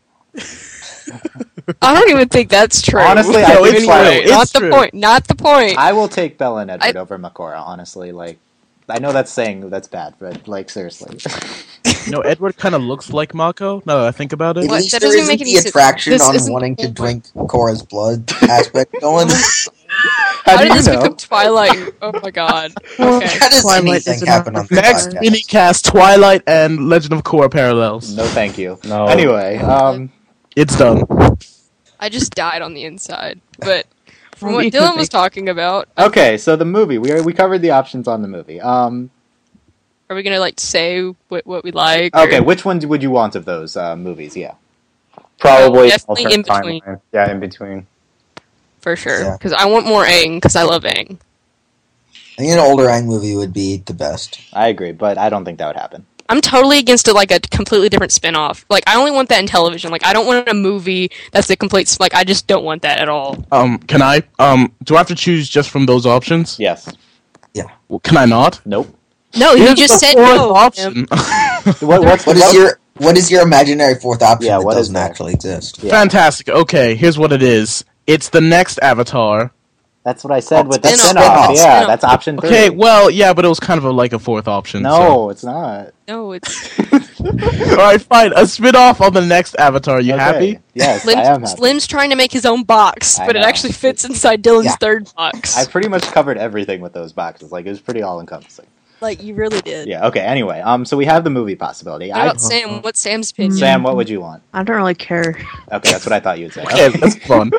I don't even think that's true. Honestly, I think Twilight. Not the point. Not the point. I will take Bella and Edward over Makora. Honestly, I know that's bad, but seriously. Edward kind of looks like Mako. Now that I think about it, at least there isn't the attraction on wanting to drink Korra's blood aspect going. How did this become Twilight? Oh my god. Okay. How does anything happen on the next podcast? minicast? Twilight and Legend of Korra parallels. No, thank you. No. Anyway, it's done. I just died on the inside, but from what Dylan was talking about. Okay, so the movie we covered the options on the movie. Are we gonna say what we like? Okay, which one would you want of those movies? Yeah, probably definitely in between. Timeline. Yeah, in between. For sure, because I want more Aang, because I love Aang. I think an older Aang movie would be the best. I agree, but I don't think that would happen. I'm totally against it, a completely different spin-off. I only want that in television. I don't want a movie that's a complete... I just don't want that at all. Can I? Do I have to choose just from those options? Yes. Yeah. Well, can I not? Nope. No, you just said no. Option. What What is your imaginary fourth option Yeah, that what is doesn't that? actually exist? Yeah. Fantastic. Okay, here's what it is. It's the next Avatar. That's what I said with the Spin-off. spin-off. Yeah, Spin-off. that's option 3. Okay, well, yeah, but it was kind of like a fourth option. No, it's not. No, it's So. Alright, fine. A spin-off on the next Avatar. You Okay. happy? Yes, I am happy. Slim's trying to make his own box, I but it know. actually fits inside Dylan's Yeah. third box. I pretty much covered everything with those boxes. Like, it was pretty all-encompassing. Like, you really did. Yeah, okay, anyway. So we have the movie possibility. What about Sam? What's Sam's opinion? Sam, what would you want? I don't really care. Okay, that's what I thought you would say. Okay, that's fun.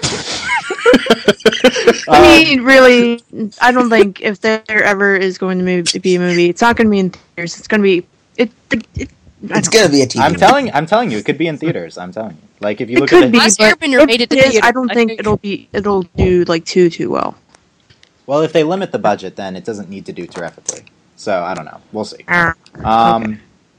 I mean, really, I don't think if there ever is going to be a movie, it's not going to be in theaters. It's going to be It's going to be a TV. I'm telling you, it could be in theaters. I'm telling you. Like, if you It look could at be, it. Last but Airbender if made it to is, theater. I don't think it'll do like too well. Well, if they limit the budget, then it doesn't need to do terrifically. So, I don't know. We'll see. Okay.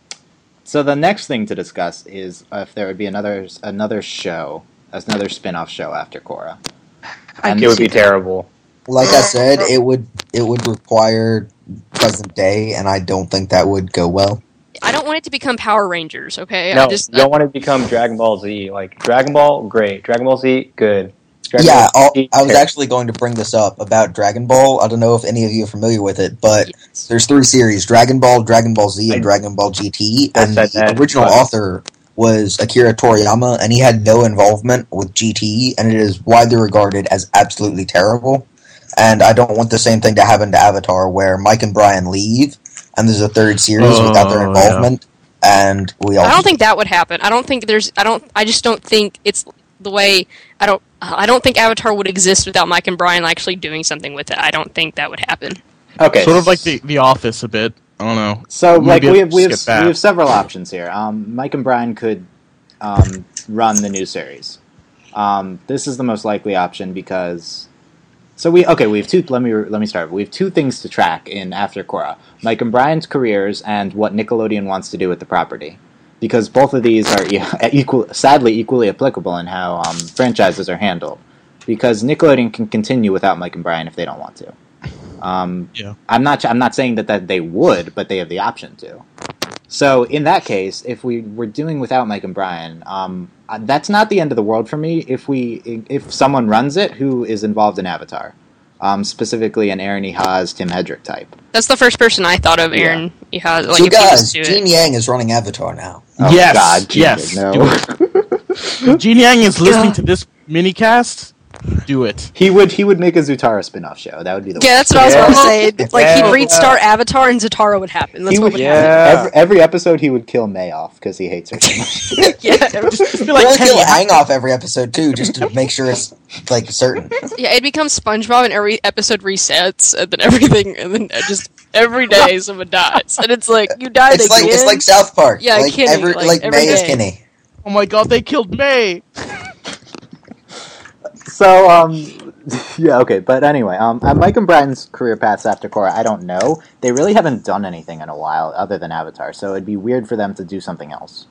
So the next thing to discuss is if there would be another show, another spin-off show after Korra. And It would be terrible. Like I said, it would require present day, and I don't think that would go well. I don't want it to become Power Rangers, okay? No, I just you don't want to become Dragon Ball Z. Like, Dragon Ball, great. Dragon Ball Z, good. Dragon Yeah, Ball Z, I was terrible. actually going to bring this up about Dragon Ball. I don't know if any of you are familiar with it, but Yes. there's 3 series: Dragon Ball, Dragon Ball Z, and Dragon Ball GT. I And said the that, original but- author was Akira Toriyama, and he had no involvement with GT, and it is widely regarded as absolutely terrible. And I don't want the same thing to happen to Avatar, where Mike and Brian leave, and there's a 3rd series without their involvement, and we all. I don't think that would happen. I just don't think it's the way. I don't think Avatar would exist without Mike and Brian actually doing something with it. I don't think that would happen. Okay. Sort of like the Office a bit. I don't know. So, like, Maybe we skip have that. several options here. Mike and Brian could run the new series. This is the most likely option because. So we have two. Let me start. We have 2 things to track in After Korra: Mike and Brian's careers and what Nickelodeon wants to do with the property, because both of these are sadly equally applicable in how franchises are handled. Because Nickelodeon can continue without Mike and Brian if they don't want to. Yeah. I'm not saying that they would, but they have the option to. So in that case, if we were doing without Mike and Brian, that's not the end of the world for me. If someone runs it who is involved in Avatar, specifically an Aaron Ehasz, Tim Hedrick type. That's the first person I thought of, Aaron. Yeah. Like, So if he was guys, to do it. Gene Yang is running Avatar now. Oh, Yes, God, Gene, yes, no. Gene Yang is listening to this minicast. Do it. He would make a Zutara spin-off show. That would be the Yeah, that's what I was about to say. Like, he'd restart Avatar and Zatara would happen. That's what would happen. Every episode he would kill May off because he hates her so much. Yeah. Just be We're like, gonna kill Kenny, Hang off every episode too, just to make sure it's like certain. Yeah, it becomes SpongeBob and every episode resets and then everything and then just every day someone dies. And it's like, you died It's again? like South Park. Yeah, like Kenny, every every May is day. Kenny. oh my god, they killed May. So, yeah, okay, but anyway, Mike and Brian's career paths after Korra, I don't know. They really haven't done anything in a while other than Avatar, so it'd be weird for them to do something else.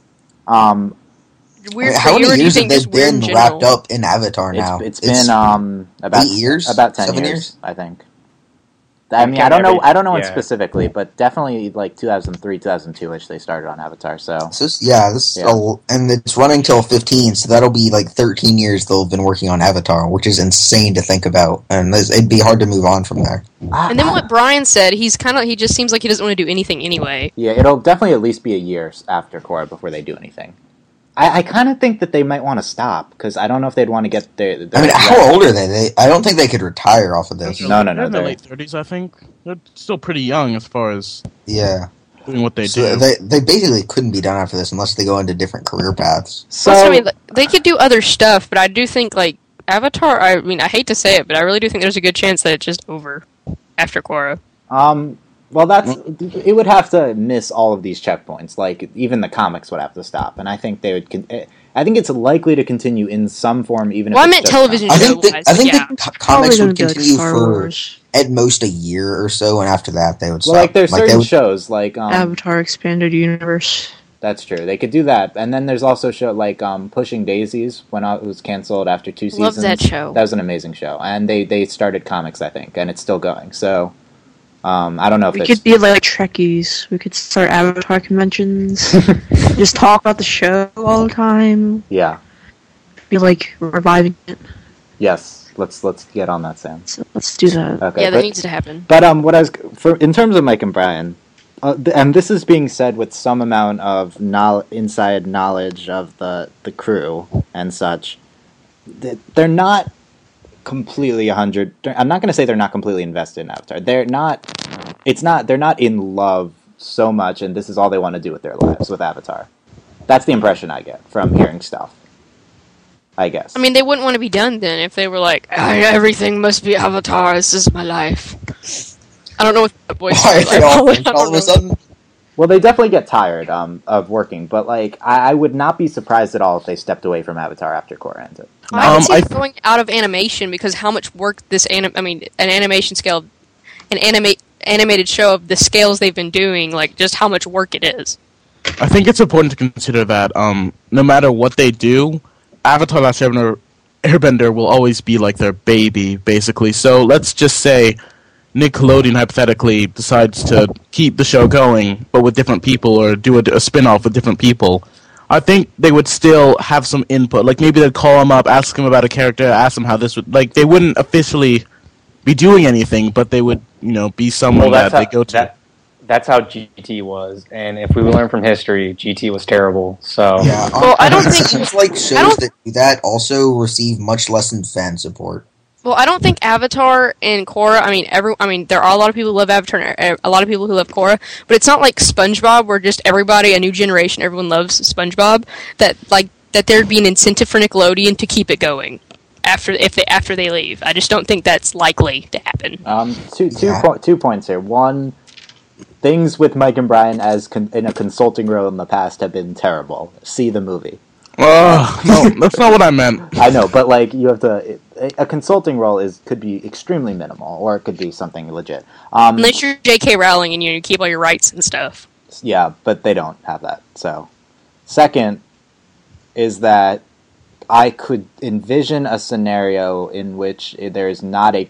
Weird How for you, or many do you years have think they just weird in been general? wrapped up in Avatar now? It's been about 8 years? about 10 7 years, I think. I mean, I don't know when specifically, but definitely like 2003, 2002-ish they started on Avatar. So and it's running till 15, so that'll be like 13 years they'll have been working on Avatar, which is insane to think about, and it'd be hard to move on from there. And then what Brian said, he just seems like he doesn't want to do anything anyway. Yeah, it'll definitely at least be a year after Korra before they do anything. I kind of think that they might want to stop, because I don't know if they'd want to get their I mean, how old are they? I don't think they could retire off of this. No. They're in their late 30s, I think. They're still pretty young as far as doing what they So do. they basically couldn't be done after this unless they go into different career paths. So Also, I mean, they could do other stuff, but I do think, like, Avatar, I mean, I hate to say it, but I really do think there's a good chance that it's just over after Korra. Well, it would have to miss all of these checkpoints. Like, even the comics would have to stop, and I think they would. I think it's likely to continue in some form, even. Well, if I it's meant just television comics. I think yeah. the comics Probably would gonna be like continue Star for Wars. at most a year or so, and after that they would stop. Well, like there's Like, certain they would- shows like Avatar Expanded Universe. That's true. They could do that, and then there's also show like Pushing Daisies when it was canceled after 2 seasons. Love that show. That was an amazing show, and they started comics, I think, and it's still going. So I don't know if We it's... could be like Trekkies. We could start Avatar conventions. Just talk about the show all the time. Yeah. Be like reviving it. Yes. Let's get on that, Sam. So let's do that. Okay, Yeah, that needs to happen. But in terms of Mike and Brian, and this is being said with some amount of inside knowledge of the crew and such, they're not completely 100. I'm not going to say they're not completely invested in Avatar. They're not. They're not in love so much, and this is all they want to do with their lives with Avatar. That's the impression I get from hearing stuff, I guess. I mean, they wouldn't want to be done then if they were like, everything must be Avatar. This is my life. I don't know what the voice Why is are they all of a like. sudden? Well, they definitely get tired of working, but like I would not be surprised at all if they stepped away from Avatar after Korra ended. I can see it going out of animation because how much work this an animation scale, an animated show of the scales they've been doing, like just how much work it is. I think it's important to consider that no matter what they do, Avatar: Last Airbender will always be like their baby, basically. So let's just say Nickelodeon hypothetically decides to keep the show going, but with different people, or do a spin-off with different people. I think they would still have some input. Like maybe they'd call them up, ask them about a character, ask them how this would... Like they wouldn't officially be doing anything, but they would, be someone that they go to. That's how GT was, and if we learn from history, GT was terrible. So yeah, well, I don't think it seems like shows that do that also receive much less than fan support. Well, I don't think Avatar and Korra. I mean, there are a lot of people who love Avatar, and a lot of people who love Korra, but it's not like SpongeBob, where just everybody, a new generation, everyone loves SpongeBob. That there'd be an incentive for Nickelodeon to keep it going after they leave. I just don't think that's likely to happen. Two points here. One, things with Mike and Brian in a consulting role in the past have been terrible. See the movie. No, that's not what I meant. I know, but like you have to. A consulting role could be extremely minimal, or it could be something legit. Unless you're J.K. Rowling and you keep all your rights and stuff. Yeah, but they don't have that. So, second is that I could envision a scenario in which there is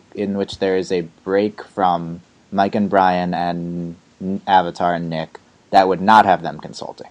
a break from Mike and Brian and Avatar and Nick that would not have them consulting.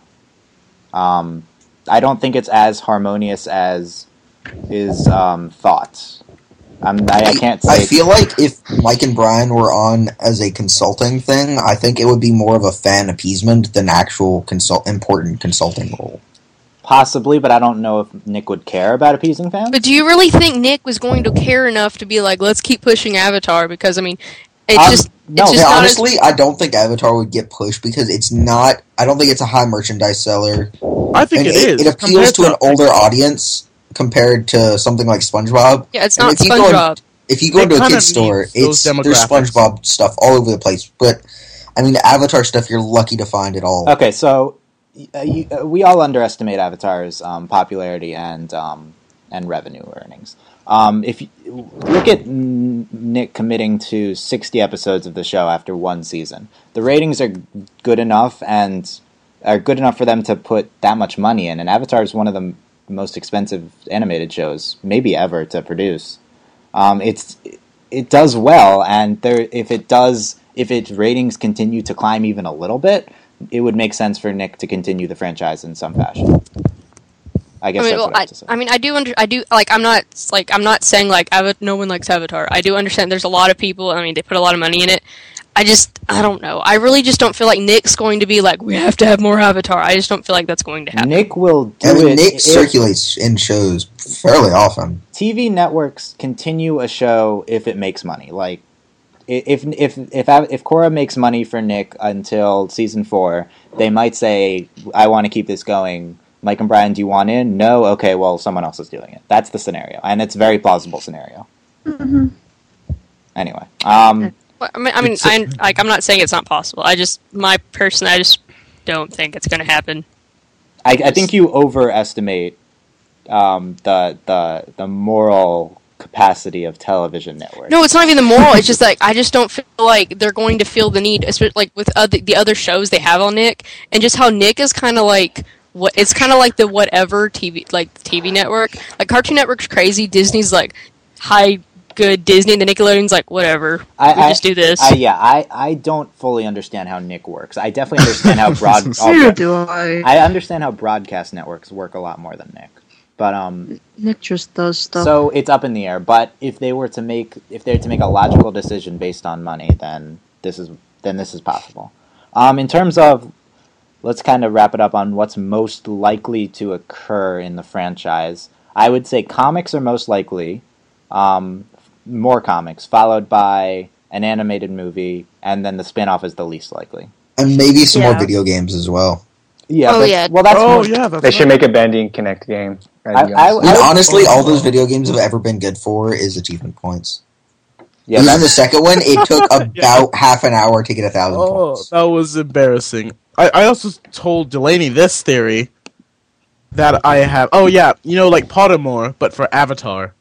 I don't think it's as harmonious as is thought. I can't say. I feel like if Mike and Brian were on as a consulting thing, I think it would be more of a fan appeasement than actual important consulting role. Possibly, but I don't know if Nick would care about appeasing fans. But do you really think Nick was going to care enough to be like, let's keep pushing Avatar? Because, I mean, honestly, I don't think Avatar would get pushed because it's not... I don't think it's a high merchandise seller. I think it is. It appeals to an older audience compared to something like SpongeBob. Yeah, it's not SpongeBob. If you go into a kid's store, there's SpongeBob stuff all over the place. But, I mean, Avatar stuff, you're lucky to find it all. Okay, so... we all underestimate Avatar's popularity and revenue earnings. If you look at Nick committing to 60 episodes of the show after one season, the ratings are good enough and are good enough for them to put that much money in. And Avatar is one of the most expensive animated shows, maybe ever, to produce. It does well, and if its ratings continue to climb even a little bit, it would make sense for Nick to continue the franchise in some fashion. I guess that's what I have to say. I mean, I'm not saying like no one likes Avatar. I do understand there's a lot of people. I mean, they put a lot of money in it. I don't know. I really just don't feel like Nick's going to be like, we have to have more Avatar. I just don't feel like that's going to happen. Nick will do it. Nick circulates in shows fairly often. TV networks continue a show if it makes money. Like, if Korra makes money for Nick until season 4, they might say, I want to keep this going. Mike and Brian, do you want in? No? Okay, well, someone else is doing it. That's the scenario. And it's a very plausible scenario. Mm-hmm. Anyway. I'm not saying it's not possible. I just don't think it's going to happen. I think you overestimate the moral capacity of television networks. No, it's not even the moral. It's just like I just don't feel like they're going to feel the need, especially like with the other shows they have on Nick, and just how Nick is kind of like it's kind of like the whatever TV network. Like Cartoon Network's crazy, Disney's like high good Disney, and the Nickelodeon's like, whatever, we just do this. I don't fully understand how Nick works. I definitely understand how I understand how broadcast networks work a lot more than Nick. But Nick just does stuff. So it's up in the air. But if they were to make a logical decision based on money, then this is possible. In terms of, let's kind of wrap it up on what's most likely to occur in the franchise. I would say comics are most likely, more comics, followed by an animated movie, and then the spin-off is the least likely. And maybe some more video games as well. Yeah. Well, that's they should make a Bendy and Connect game. Honestly, all those video games have ever been good for is achievement points. Yeah, even the second one, it took about half an hour to get 1,000 points. That was embarrassing. I also told Delaney this theory that I have. Oh yeah, like Pottermore, but for Avatar.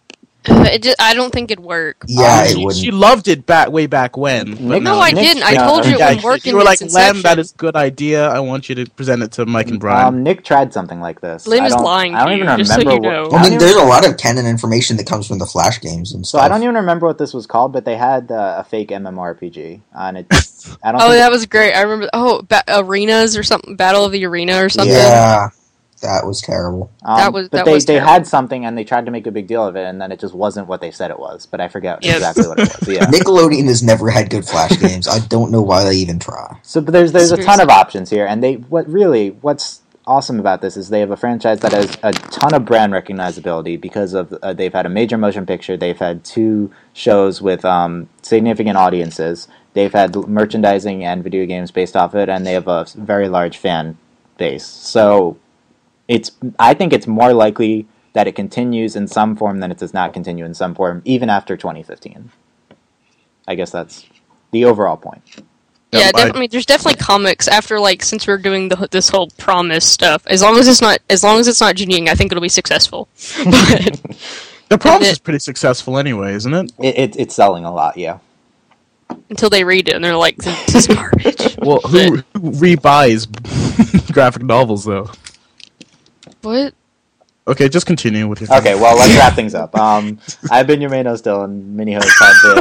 I don't think it'd work. Yeah, it wouldn't. She loved it way back when. No, I didn't. I told you it wouldn't work. You were like, Lem, that is a good idea. I want you to present it to Mike and Brian. Nick tried something like this. Lem is lying. I don't even remember. So you know. I mean, there's a lot of canon information that comes from the Flash games and stuff. So I don't even remember what this was called, but they had a fake MMORPG on it. That was great. I remember. Arenas or something. Battle of the Arena or something. Yeah. That was terrible. They had something and they tried to make a big deal of it, and then it just wasn't what they said it was. But I forget exactly what it was. Yeah. Nickelodeon has never had good Flash games. I don't know why they even try. So, but there's a ton of options here, and what's awesome about this is they have a franchise that has a ton of brand recognizability because of they've had a major motion picture, they've had 2 shows with significant audiences, they've had merchandising and video games based off it, and they have a very large fan base. So. I think it's more likely that it continues in some form than it does not continue in some form, even after 2015. I guess that's the overall point. Yeah, there's definitely comics after since we're doing this whole promise stuff. As long as it's not Janine, I think it'll be successful. But the promise is pretty successful anyway, isn't it? It's selling a lot, yeah. Until they read it and they're like, "This is garbage." Well, who rebuys graphic novels though? What? Okay, just continue with your Okay, well, let's wrap things up. I've been your main host, Dylan. Mini-hosts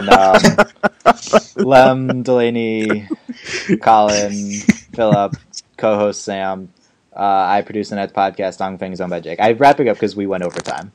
have been Lem, Delaney, Colin, Philip, co-host Sam. I produce the Nets podcast, Dong Feng Zone by Jake. I'm wrapping up because we went over time.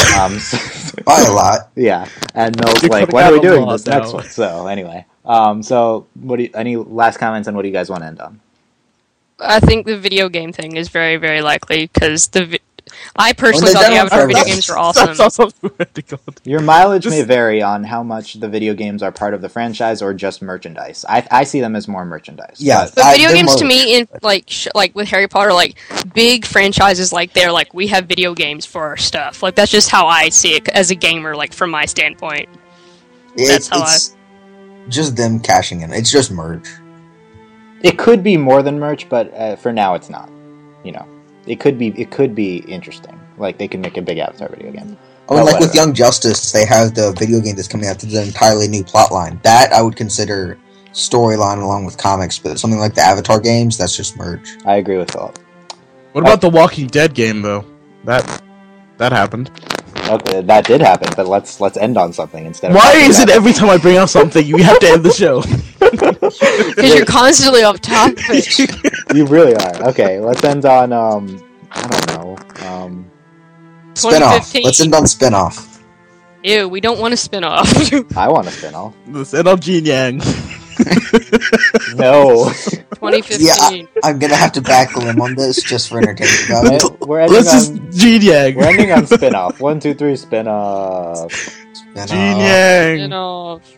By a lot. Yeah, and Mel's like, when are we doing this next one? So, anyway. So, any last comments on what do you guys want to end on? I think the video game thing is very, very likely because I personally thought the Avatar video games were awesome. Your mileage may vary on how much the video games are part of the franchise or just merchandise. I see them as more merchandise. Yeah, but video games to me, in like with Harry Potter, big franchises we have video games for our stuff. That's just how I see it as a gamer. From my standpoint, it's just them cashing in. It's just merch. It could be more than merch, but for now it's not. It could be interesting. They could make a big Avatar video game. With Young Justice, they have the video game that's coming out that's an entirely new plotline. That I would consider storyline along with comics, but something like the Avatar games, that's just merch. I agree with Philip. What about the Walking Dead game though? That happened. Okay, that did happen, but let's end on something instead of... Why is it every time I bring up something, you have to end the show? Because you're constantly off topic. You really are. Okay, let's end on, I don't know, spin-off. Let's end on spin-off. Ew, we don't want a spin-off. I want a spin-off. Let's end on Gene Yang. No. 2015. Yeah, I'm gonna have to back Lim on this just for entertainment value. Gene Yang. We're ending on spin-off. 1, 2, 3, spin-off. Gene Yang. Spin-off.